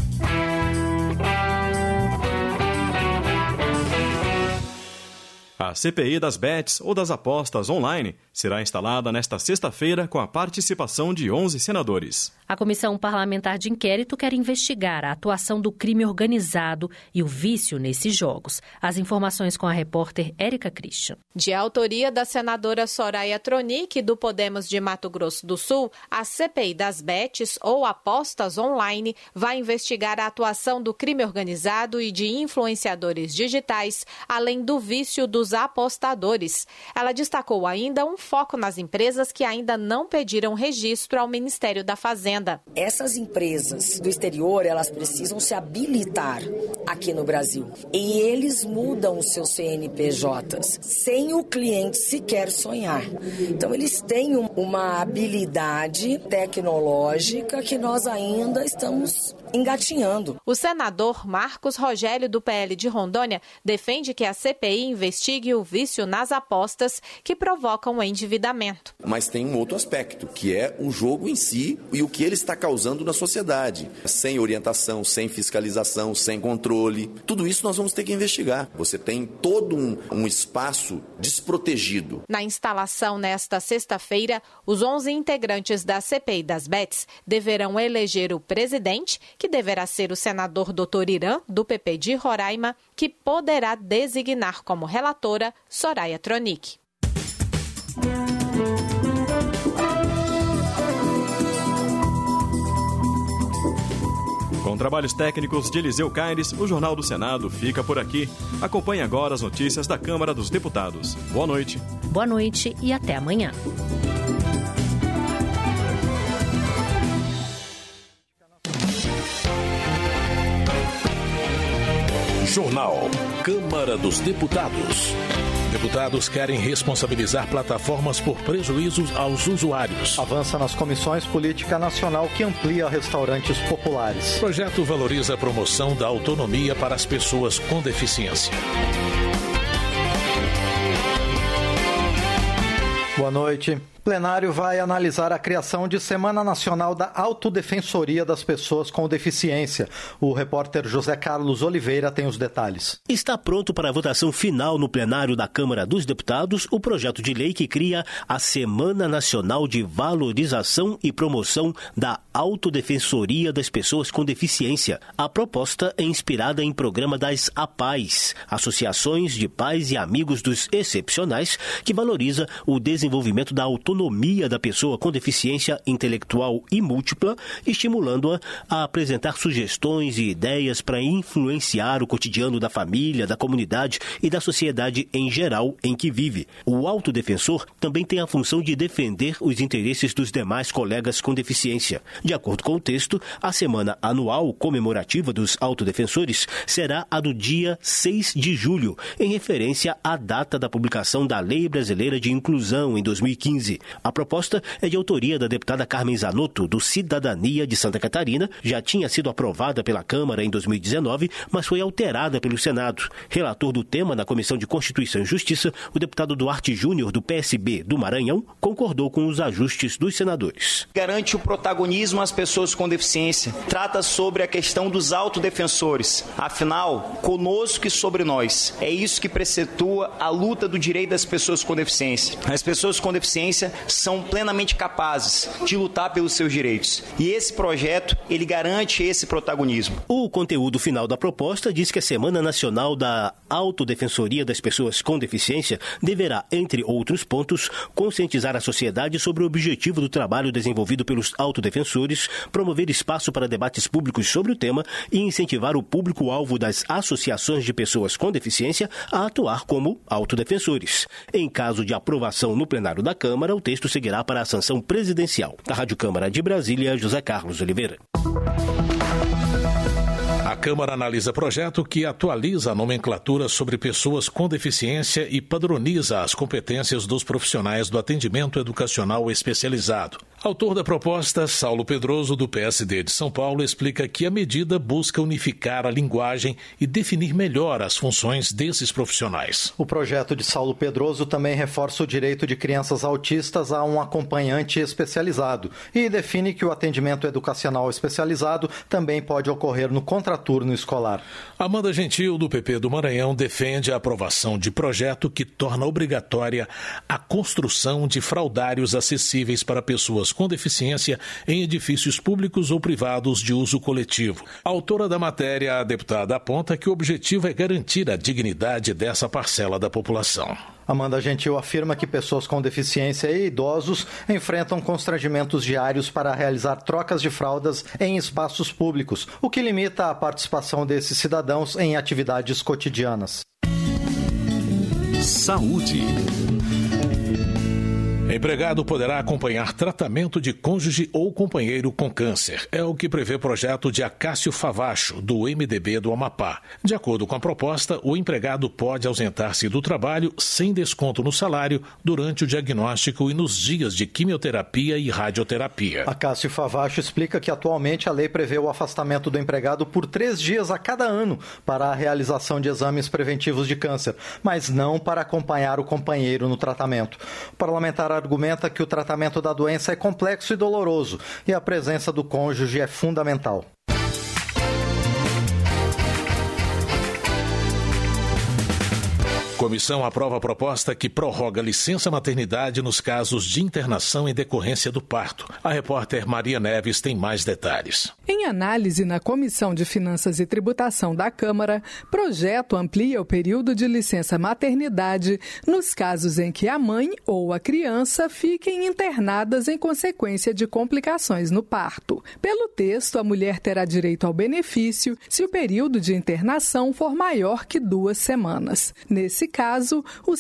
A CPI das bets ou das apostas online será instalada nesta sexta-feira com a participação de 11 senadores. A Comissão Parlamentar de Inquérito quer investigar a atuação do crime organizado e o vício nesses jogos. As informações com a repórter Érica Christian. De autoria da senadora Soraya Tronic, do Podemos de Mato Grosso do Sul, a CPI das bets ou apostas online vai investigar a atuação do crime organizado e de influenciadores digitais, além do vício dos apostadores. Ela destacou ainda um foco nas empresas que ainda não pediram registro ao Ministério da Fazenda. Essas empresas do exterior, elas precisam se habilitar aqui no Brasil. E eles mudam os seus CNPJs sem o cliente sequer sonhar. Então, eles têm uma habilidade tecnológica que nós ainda estamos engatinhando. O senador Marcos Rogério, do PL de Rondônia, defende que a CPI investigue o vício nas apostas que provocam o endividamento. Mas tem um outro aspecto, que é o jogo em si e o que ele está causando na sociedade. Sem orientação, sem fiscalização, sem controle. controle. Tudo isso nós vamos ter que investigar. Você tem todo um espaço desprotegido. Na instalação nesta sexta-feira, os 11 integrantes da CPI das Bets deverão eleger o presidente, que deverá ser o senador Dr. Irã, do PP de Roraima, que poderá designar como relatora Soraya Tronic. Com trabalhos técnicos de Eliseu Caires, o Jornal do Senado fica por aqui. Acompanhe agora as notícias da Câmara dos Deputados. Boa noite. Boa noite e até amanhã. Jornal Câmara dos Deputados. Deputados querem responsabilizar plataformas por prejuízos aos usuários. Avança nas comissões Política Nacional que amplia restaurantes populares. O projeto valoriza a promoção da autonomia para as pessoas com deficiência. Boa noite. O plenário vai analisar a criação de Semana Nacional da Autodefensoria das Pessoas com Deficiência. O repórter José Carlos Oliveira tem os detalhes. Está pronto para a votação final no plenário da Câmara dos Deputados o projeto de lei que cria a Semana Nacional de Valorização e Promoção da Autodefensoria das Pessoas com Deficiência. A proposta é inspirada em programa das APAES, Associações de Pais e Amigos dos Excepcionais, que valoriza o desenvolvimento da autonomia da pessoa com deficiência intelectual e múltipla, estimulando-a a apresentar sugestões e ideias para influenciar o cotidiano da família, da comunidade e da sociedade em geral em que vive. O autodefensor também tem a função de defender os interesses dos demais colegas com deficiência. De acordo com o texto, a semana anual comemorativa dos autodefensores será a do dia 6 de julho, em referência à data da publicação da Lei Brasileira de Inclusão em 2015. A proposta é de autoria da deputada Carmen Zanotto, do Cidadania de Santa Catarina, já tinha sido aprovada pela Câmara em 2019, mas foi alterada pelo Senado. Relator do tema na Comissão de Constituição e Justiça, o deputado Duarte Júnior, do PSB do Maranhão, concordou com os ajustes dos senadores. Garante o protagonismo às pessoas com deficiência, trata sobre a questão dos autodefensores. Afinal, conosco e sobre nós. É isso que precetua a luta do direito das pessoas com deficiência. As pessoas com deficiência são plenamente capazes de lutar pelos seus direitos. E esse projeto, ele garante esse protagonismo. O conteúdo final da proposta diz que a Semana Nacional da Autodefensoria das Pessoas com Deficiência deverá, entre outros pontos, conscientizar a sociedade sobre o objetivo do trabalho desenvolvido pelos autodefensores, promover espaço para debates públicos sobre o tema e incentivar o público-alvo das associações de pessoas com deficiência a atuar como autodefensores. Em caso de aprovação no plenário da Câmara, o texto seguirá para a sanção presidencial. Da Rádio Câmara de Brasília, José Carlos Oliveira. A Câmara analisa projeto que atualiza a nomenclatura sobre pessoas com deficiência e padroniza as competências dos profissionais do atendimento educacional especializado. Autor da proposta, Saulo Pedroso, do PSD de São Paulo, explica que a medida busca unificar a linguagem e definir melhor as funções desses profissionais. O projeto de Saulo Pedroso também reforça o direito de crianças autistas a um acompanhante especializado e define que o atendimento educacional especializado também pode ocorrer no contraturno escolar. Amanda Gentil, do PP do Maranhão, defende a aprovação de projeto que torna obrigatória a construção de fraldários acessíveis para pessoas com deficiência em edifícios públicos ou privados de uso coletivo. A autora da matéria, a deputada, aponta que o objetivo é garantir a dignidade dessa parcela da população. Amanda Gentil afirma que pessoas com deficiência e idosos enfrentam constrangimentos diários para realizar trocas de fraldas em espaços públicos, o que limita a participação desses cidadãos em atividades cotidianas. Saúde. Empregado poderá acompanhar tratamento de cônjuge ou companheiro com câncer. É o que prevê o projeto de Acácio Favacho, do MDB do Amapá. De acordo com a proposta, o empregado pode ausentar-se do trabalho sem desconto no salário durante o diagnóstico e nos dias de quimioterapia e radioterapia. Acácio Favacho explica que atualmente a lei prevê o afastamento do empregado por 3 dias a cada ano para a realização de exames preventivos de câncer, mas não para acompanhar o companheiro no tratamento. O parlamentar argumenta que o tratamento da doença é complexo e doloroso e a presença do cônjuge é fundamental. Comissão aprova a proposta que prorroga licença maternidade nos casos de internação em decorrência do parto. A repórter Maria Neves tem mais detalhes. Em análise na Comissão de Finanças e Tributação da Câmara, projeto amplia o período de licença maternidade nos casos em que a mãe ou a criança fiquem internadas em consequência de complicações no parto. Pelo texto, a mulher terá direito ao benefício se o período de internação for maior que 2 semanas. Nesse caso, os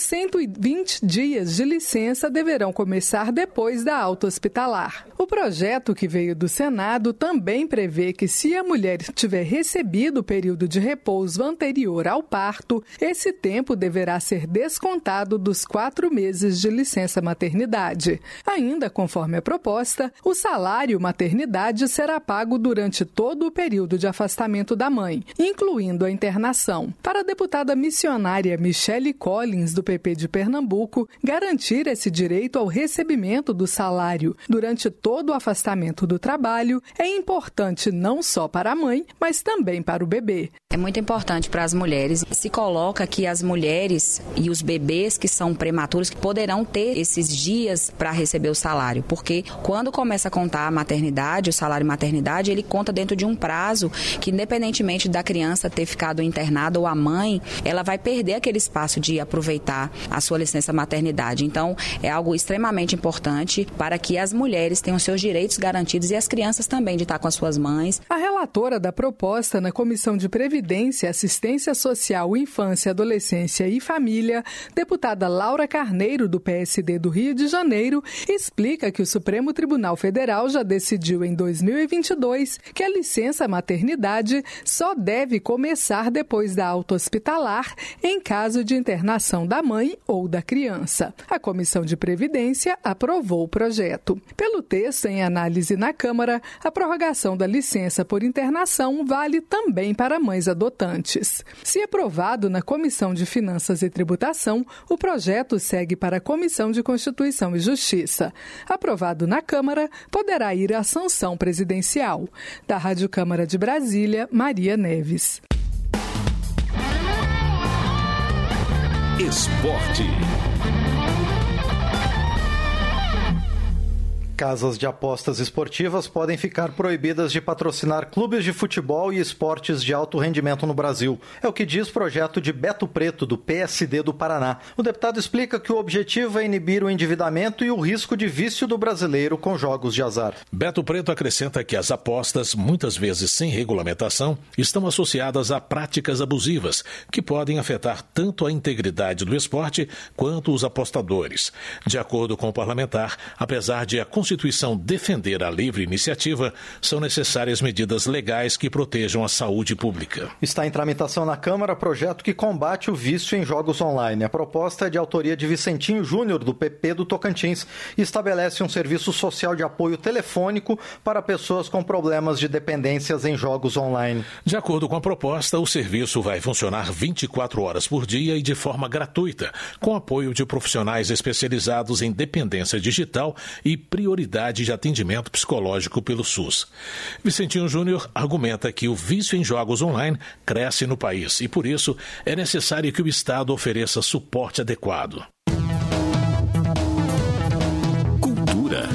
120 dias de licença deverão começar depois da alta hospitalar. O projeto que veio do Senado também prevê que, se a mulher tiver recebido o período de repouso anterior ao parto, esse tempo deverá ser descontado dos 4 meses de licença maternidade. Ainda conforme a proposta, o salário maternidade será pago durante todo o período de afastamento da mãe, incluindo a internação. Para a deputada missionária Michele Collins, do PP de Pernambuco, garantir esse direito ao recebimento do salário durante todo o afastamento do trabalho é importante não só para a mãe, mas também para o bebê. É muito importante para as mulheres. Se coloca que as mulheres e os bebês que são prematuros poderão ter esses dias para receber o salário, porque quando começa a contar a maternidade, o salário maternidade, ele conta dentro de um prazo que, independentemente da criança ter ficado internada ou a mãe, ela vai perder aquele espaço de aproveitar a sua licença maternidade. Então, é algo extremamente importante para que as mulheres tenham seus direitos garantidos e as crianças também de estar com as suas mães. A relatora da proposta na Comissão de Previdência, Assistência Social, Infância, Adolescência e Família, deputada Laura Carneiro, do PSD do Rio de Janeiro, explica que o Supremo Tribunal Federal já decidiu em 2022 que a licença maternidade só deve começar depois da alta hospitalar em caso de internação da mãe ou da criança. A Comissão de Previdência aprovou o projeto. Pelo texto em análise na Câmara, a prorrogação da licença por internação vale também para mães adotantes. Se aprovado na Comissão de Finanças e Tributação, o projeto segue para a Comissão de Constituição e Justiça. Aprovado na Câmara, poderá ir à sanção presidencial. Da Rádio Câmara de Brasília, Maria Neves. Esporte. Casas de apostas esportivas podem ficar proibidas de patrocinar clubes de futebol e esportes de alto rendimento no Brasil. É o que diz o projeto de Beto Preto, do PSD do Paraná. O deputado explica que o objetivo é inibir o endividamento e o risco de vício do brasileiro com jogos de azar. Beto Preto acrescenta que as apostas, muitas vezes sem regulamentação, estão associadas a práticas abusivas, que podem afetar tanto a integridade do esporte quanto os apostadores. De acordo com o parlamentar, apesar de a Constituição defender a livre iniciativa, são necessárias medidas legais que protejam a saúde pública. Está em tramitação na Câmara projeto que combate o vício em jogos online. A proposta é de autoria de Vicentinho Júnior, do PP do Tocantins, e estabelece um serviço social de apoio telefônico para pessoas com problemas de dependências em jogos online. De acordo com a proposta, o serviço vai funcionar 24 horas por dia e de forma gratuita, com apoio de profissionais especializados em dependência digital e prioridade de atendimento psicológico pelo SUS. Vicentinho Júnior argumenta que o vício em jogos online cresce no país e, por isso, é necessário que o Estado ofereça suporte adequado. Cultura.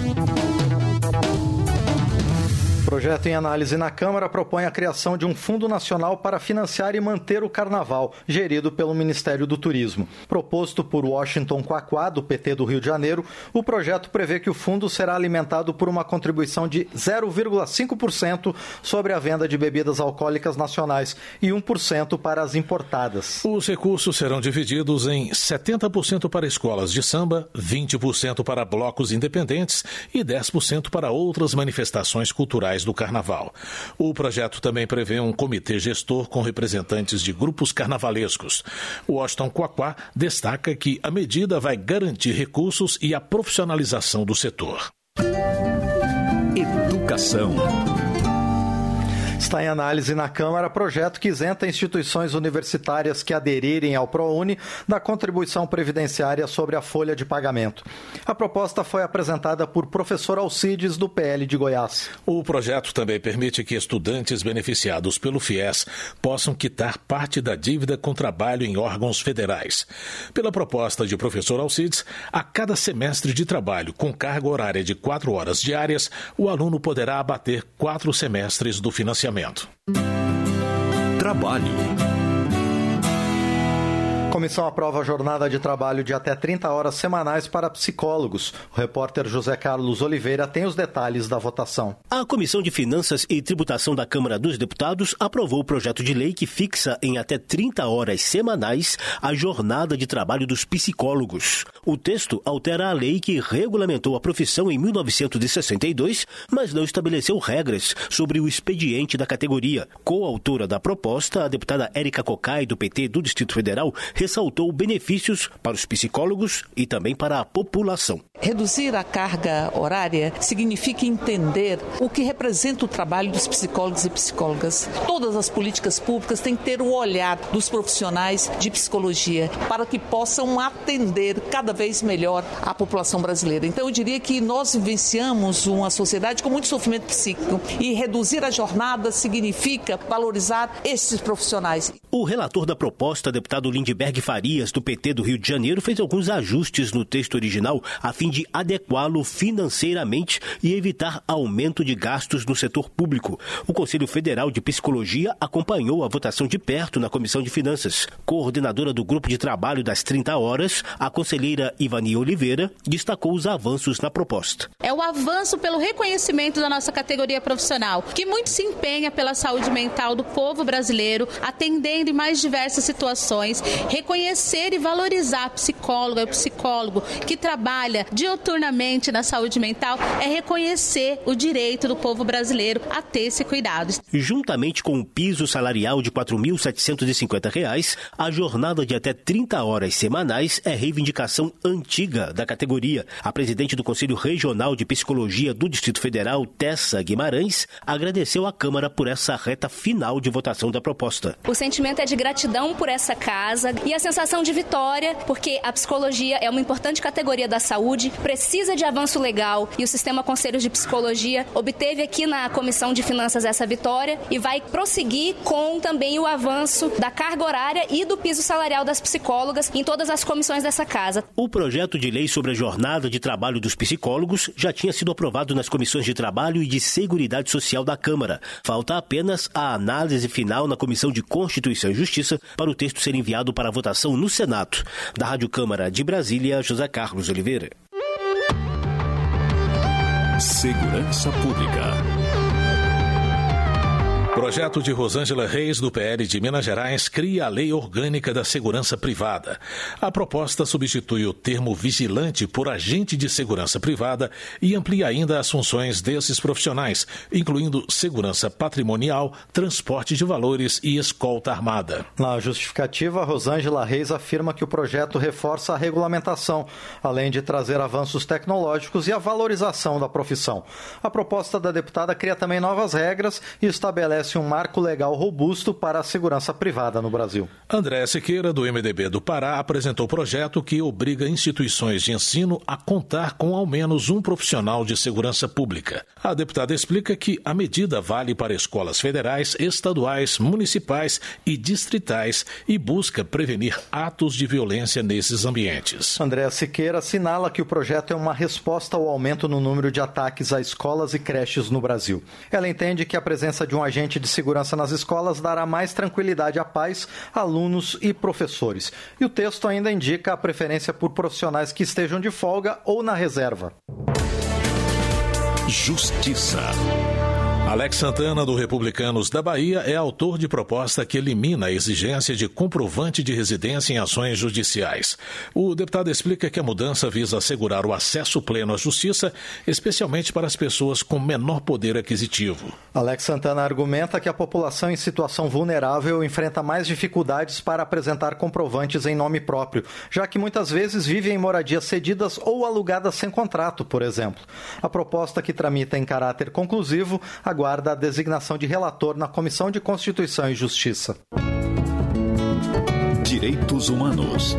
O projeto em análise na Câmara propõe a criação de um fundo nacional para financiar e manter o carnaval, gerido pelo Ministério do Turismo. Proposto por Washington Quaquá, do PT do Rio de Janeiro, o projeto prevê que o fundo será alimentado por uma contribuição de 0,5% sobre a venda de bebidas alcoólicas nacionais e 1% para as importadas. Os recursos serão divididos em 70% para escolas de samba, 20% para blocos independentes e 10% para outras manifestações culturais do Carnaval. O projeto também prevê um comitê gestor com representantes de grupos carnavalescos. O Washington Quaquá destaca que a medida vai garantir recursos e a profissionalização do setor. Educação. Está em análise na Câmara projeto que isenta instituições universitárias que aderirem ao ProUni da contribuição previdenciária sobre a folha de pagamento. A proposta foi apresentada por professor Alcides, do PL de Goiás. O projeto também permite que estudantes beneficiados pelo FIES possam quitar parte da dívida com trabalho em órgãos federais. Pela proposta de professor Alcides, a cada semestre de trabalho com carga horária de 4 horas diárias, o aluno poderá abater 4 semestres do financiamento. Trabalho. Comissão aprova a jornada de trabalho de até 30 horas semanais para psicólogos. O repórter José Carlos Oliveira tem os detalhes da votação. A Comissão de Finanças e Tributação da Câmara dos Deputados aprovou o projeto de lei que fixa em até 30 horas semanais a jornada de trabalho dos psicólogos. O texto altera a lei que regulamentou a profissão em 1962, mas não estabeleceu regras sobre o expediente da categoria. Coautora da proposta, a deputada Érica Cocai, do PT do Distrito Federal, ressaltou benefícios para os psicólogos e também para a população. Reduzir a carga horária significa entender o que representa o trabalho dos psicólogos e psicólogas. Todas as políticas públicas têm que ter o olhar dos profissionais de psicologia para que possam atender cada vez melhor a população brasileira. Então eu diria que nós vivenciamos uma sociedade com muito sofrimento psíquico e reduzir a jornada significa valorizar esses profissionais. O relator da proposta, deputado Lindbergh Farias, do PT do Rio de Janeiro, fez alguns ajustes no texto original a fim de adequá-lo financeiramente e evitar aumento de gastos no setor público. O Conselho Federal de Psicologia acompanhou a votação de perto na Comissão de Finanças. Coordenadora do Grupo de Trabalho das 30 Horas, a conselheira Ivani Oliveira, destacou os avanços na proposta. É o avanço pelo reconhecimento da nossa categoria profissional, que muito se empenha pela saúde mental do povo brasileiro, atendendo em mais diversas situações. Reconhecer e valorizar a psicóloga e o psicólogo que trabalha diuturnamente na saúde mental é reconhecer o direito do povo brasileiro a ter esse cuidado. Juntamente com o piso salarial de R$ 4.750, a jornada de até 30 horas semanais é reivindicação antiga da categoria. A presidente do Conselho Regional de Psicologia do Distrito Federal, Tessa Guimarães, agradeceu à Câmara por essa reta final de votação da proposta. O sentimento é de gratidão por essa casa e a sensação de vitória, porque a psicologia é uma importante categoria da saúde, precisa de avanço legal e o Sistema Conselhos de Psicologia obteve aqui na Comissão de Finanças essa vitória e vai prosseguir com também o avanço da carga horária e do piso salarial das psicólogas em todas as comissões dessa casa. O projeto de lei sobre a jornada de trabalho dos psicólogos já tinha sido aprovado nas comissões de Trabalho e de Seguridade Social da Câmara. Falta apenas a análise final na Comissão de Constituição e Justiça para o texto ser enviado para a votação no Senado. Da Rádio Câmara de Brasília, José Carlos Oliveira. Segurança Pública. Projeto de Rosângela Reis, do PL de Minas Gerais, cria a Lei Orgânica da Segurança Privada. A proposta substitui o termo vigilante por agente de segurança privada e amplia ainda as funções desses profissionais, incluindo segurança patrimonial, transporte de valores e escolta armada. Na justificativa, Rosângela Reis afirma que o projeto reforça a regulamentação, além de trazer avanços tecnológicos e a valorização da profissão. A proposta da deputada cria também novas regras e estabelece um marco legal robusto para a segurança privada no Brasil. André Siqueira, do MDB do Pará, apresentou o projeto que obriga instituições de ensino a contar com ao menos um profissional de segurança pública. A deputada explica que a medida vale para escolas federais, estaduais, municipais e distritais e busca prevenir atos de violência nesses ambientes. André Siqueira assinala que o projeto é uma resposta ao aumento no número de ataques a escolas e creches no Brasil. Ela entende que a presença de um agente de segurança nas escolas dará mais tranquilidade a pais, alunos e professores. E o texto ainda indica a preferência por profissionais que estejam de folga ou na reserva. Justiça. Alex Santana, do Republicanos da Bahia, é autor de proposta que elimina a exigência de comprovante de residência em ações judiciais. O deputado explica que a mudança visa assegurar o acesso pleno à justiça, especialmente para as pessoas com menor poder aquisitivo. Alex Santana argumenta que a população em situação vulnerável enfrenta mais dificuldades para apresentar comprovantes em nome próprio, já que muitas vezes vivem em moradias cedidas ou alugadas sem contrato, por exemplo. A proposta, que tramita em caráter conclusivo, aguarda a designação de relator na Comissão de Constituição e Justiça. Direitos Humanos.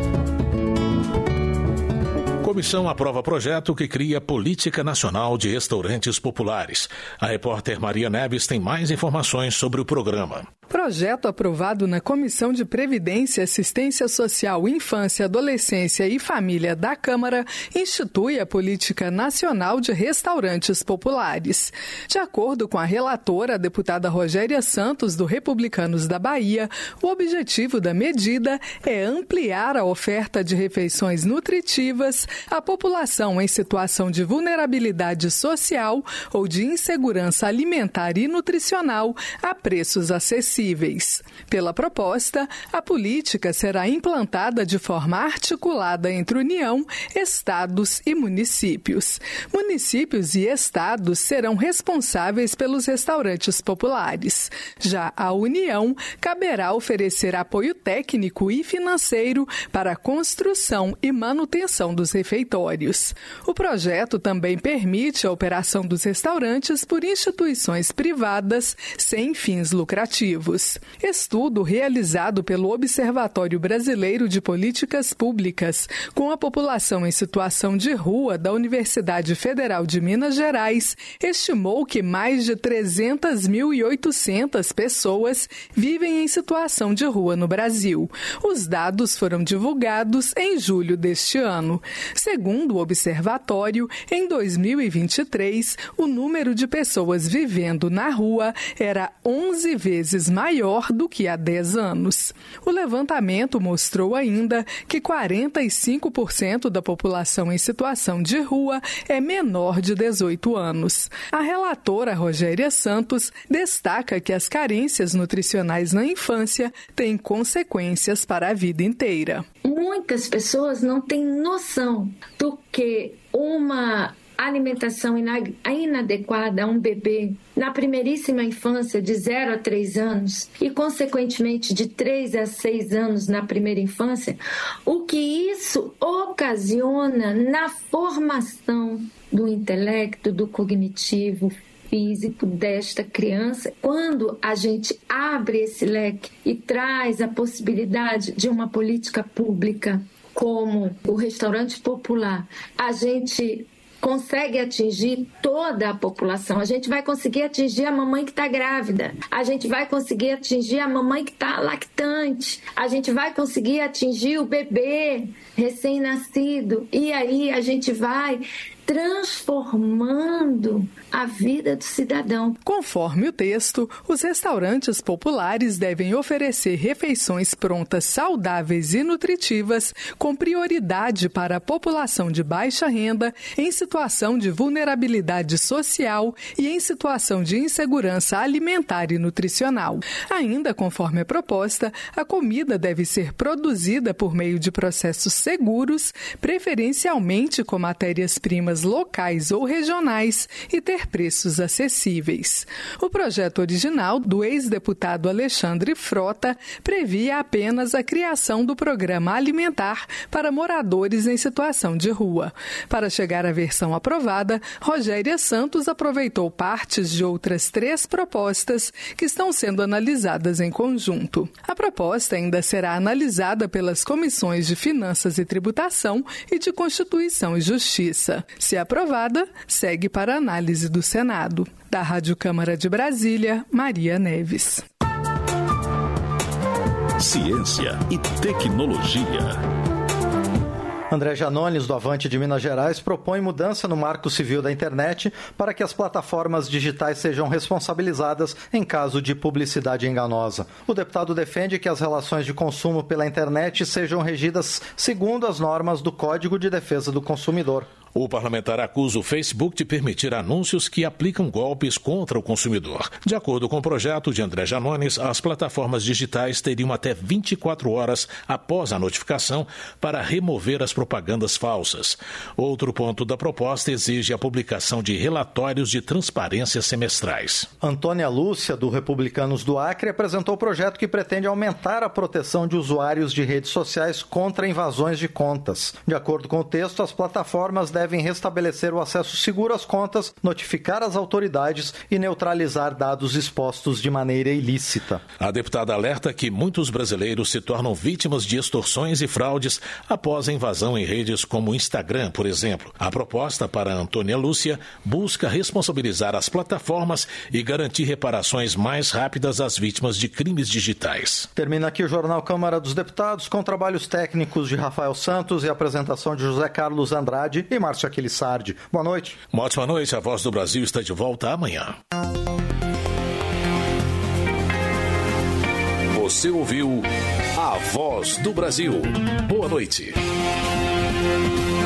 Comissão aprova projeto que cria Política Nacional de Restaurantes Populares. A repórter Maria Neves tem mais informações sobre o programa. Projeto aprovado na Comissão de Previdência, Assistência Social, Infância, Adolescência e Família da Câmara institui a Política Nacional de Restaurantes Populares. De acordo com a relatora, a deputada Rogéria Santos, do Republicanos da Bahia, o objetivo da medida é ampliar a oferta de refeições nutritivas à população em situação de vulnerabilidade social ou de insegurança alimentar e nutricional a preços acessíveis. Pela proposta, a política será implantada de forma articulada entre União, estados e municípios. Municípios e estados serão responsáveis pelos restaurantes populares. Já a União caberá oferecer apoio técnico e financeiro para a construção e manutenção dos refeitórios. O projeto também permite a operação dos restaurantes por instituições privadas sem fins lucrativos. Estudo realizado pelo Observatório Brasileiro de Políticas Públicas com a população em situação de rua da Universidade Federal de Minas Gerais estimou que mais de 300.800 pessoas vivem em situação de rua no Brasil. Os dados foram divulgados em julho deste ano. Segundo o observatório, em 2023, o número de pessoas vivendo na rua era 11 vezes maior do que há 10 anos. O levantamento mostrou ainda que 45% da população em situação de rua é menor de 18 anos. A relatora Rogéria Santos destaca que as carências nutricionais na infância têm consequências para a vida inteira. Muitas pessoas não têm noção do que uma alimentação inadequada a um bebê na primeiríssima infância de 0 a 3 anos e, consequentemente, de 3 a 6 anos na primeira infância, o que isso ocasiona na formação do intelecto, do cognitivo, físico desta criança. Quando a gente abre esse leque e traz a possibilidade de uma política pública como o restaurante popular, a gente consegue atingir toda a população. A gente vai conseguir atingir a mamãe que está grávida. A gente vai conseguir atingir a mamãe que está lactante. A gente vai conseguir atingir o bebê recém-nascido. E aí a gente vai transformando a vida do cidadão. Conforme o texto, os restaurantes populares devem oferecer refeições prontas, saudáveis e nutritivas, com prioridade para a população de baixa renda, em situação de vulnerabilidade social e em situação de insegurança alimentar e nutricional. Ainda conforme a proposta, a comida deve ser produzida por meio de processos seguros, preferencialmente com matérias-primas locais ou regionais e ter preços acessíveis. O projeto original do ex-deputado Alexandre Frota previa apenas a criação do programa alimentar para moradores em situação de rua. Para chegar à versão aprovada, Rogéria Santos aproveitou partes de outras 3 propostas que estão sendo analisadas em conjunto. A proposta ainda será analisada pelas comissões de Finanças e Tributação e de Constituição e Justiça. Se aprovada, segue para análise do Senado. Da Rádio Câmara de Brasília, Maria Neves. Ciência e tecnologia. André Janones, do Avante de Minas Gerais, propõe mudança no Marco Civil da Internet para que as plataformas digitais sejam responsabilizadas em caso de publicidade enganosa. O deputado defende que as relações de consumo pela internet sejam regidas segundo as normas do Código de Defesa do Consumidor. O parlamentar acusa o Facebook de permitir anúncios que aplicam golpes contra o consumidor. De acordo com o projeto de André Janones, as plataformas digitais teriam até 24 horas após a notificação para remover as propagandas falsas. Outro ponto da proposta exige a publicação de relatórios de transparência semestrais. Antônia Lúcia, do Republicanos do Acre, apresentou o projeto que pretende aumentar a proteção de usuários de redes sociais contra invasões de contas. De acordo com o texto, as plataformas devem devem restabelecer o acesso seguro às contas, notificar as autoridades e neutralizar dados expostos de maneira ilícita. A deputada alerta que muitos brasileiros se tornam vítimas de extorsões e fraudes após a invasão em redes como o Instagram, por exemplo. A proposta para Antônia Lúcia busca responsabilizar as plataformas e garantir reparações mais rápidas às vítimas de crimes digitais. Termina aqui o Jornal Câmara dos Deputados com trabalhos técnicos de Rafael Santos e apresentação de José Carlos Andrade e Márcio Aquilissardi. Boa noite. Uma ótima noite. A Voz do Brasil está de volta amanhã. Você ouviu A Voz do Brasil. Boa noite.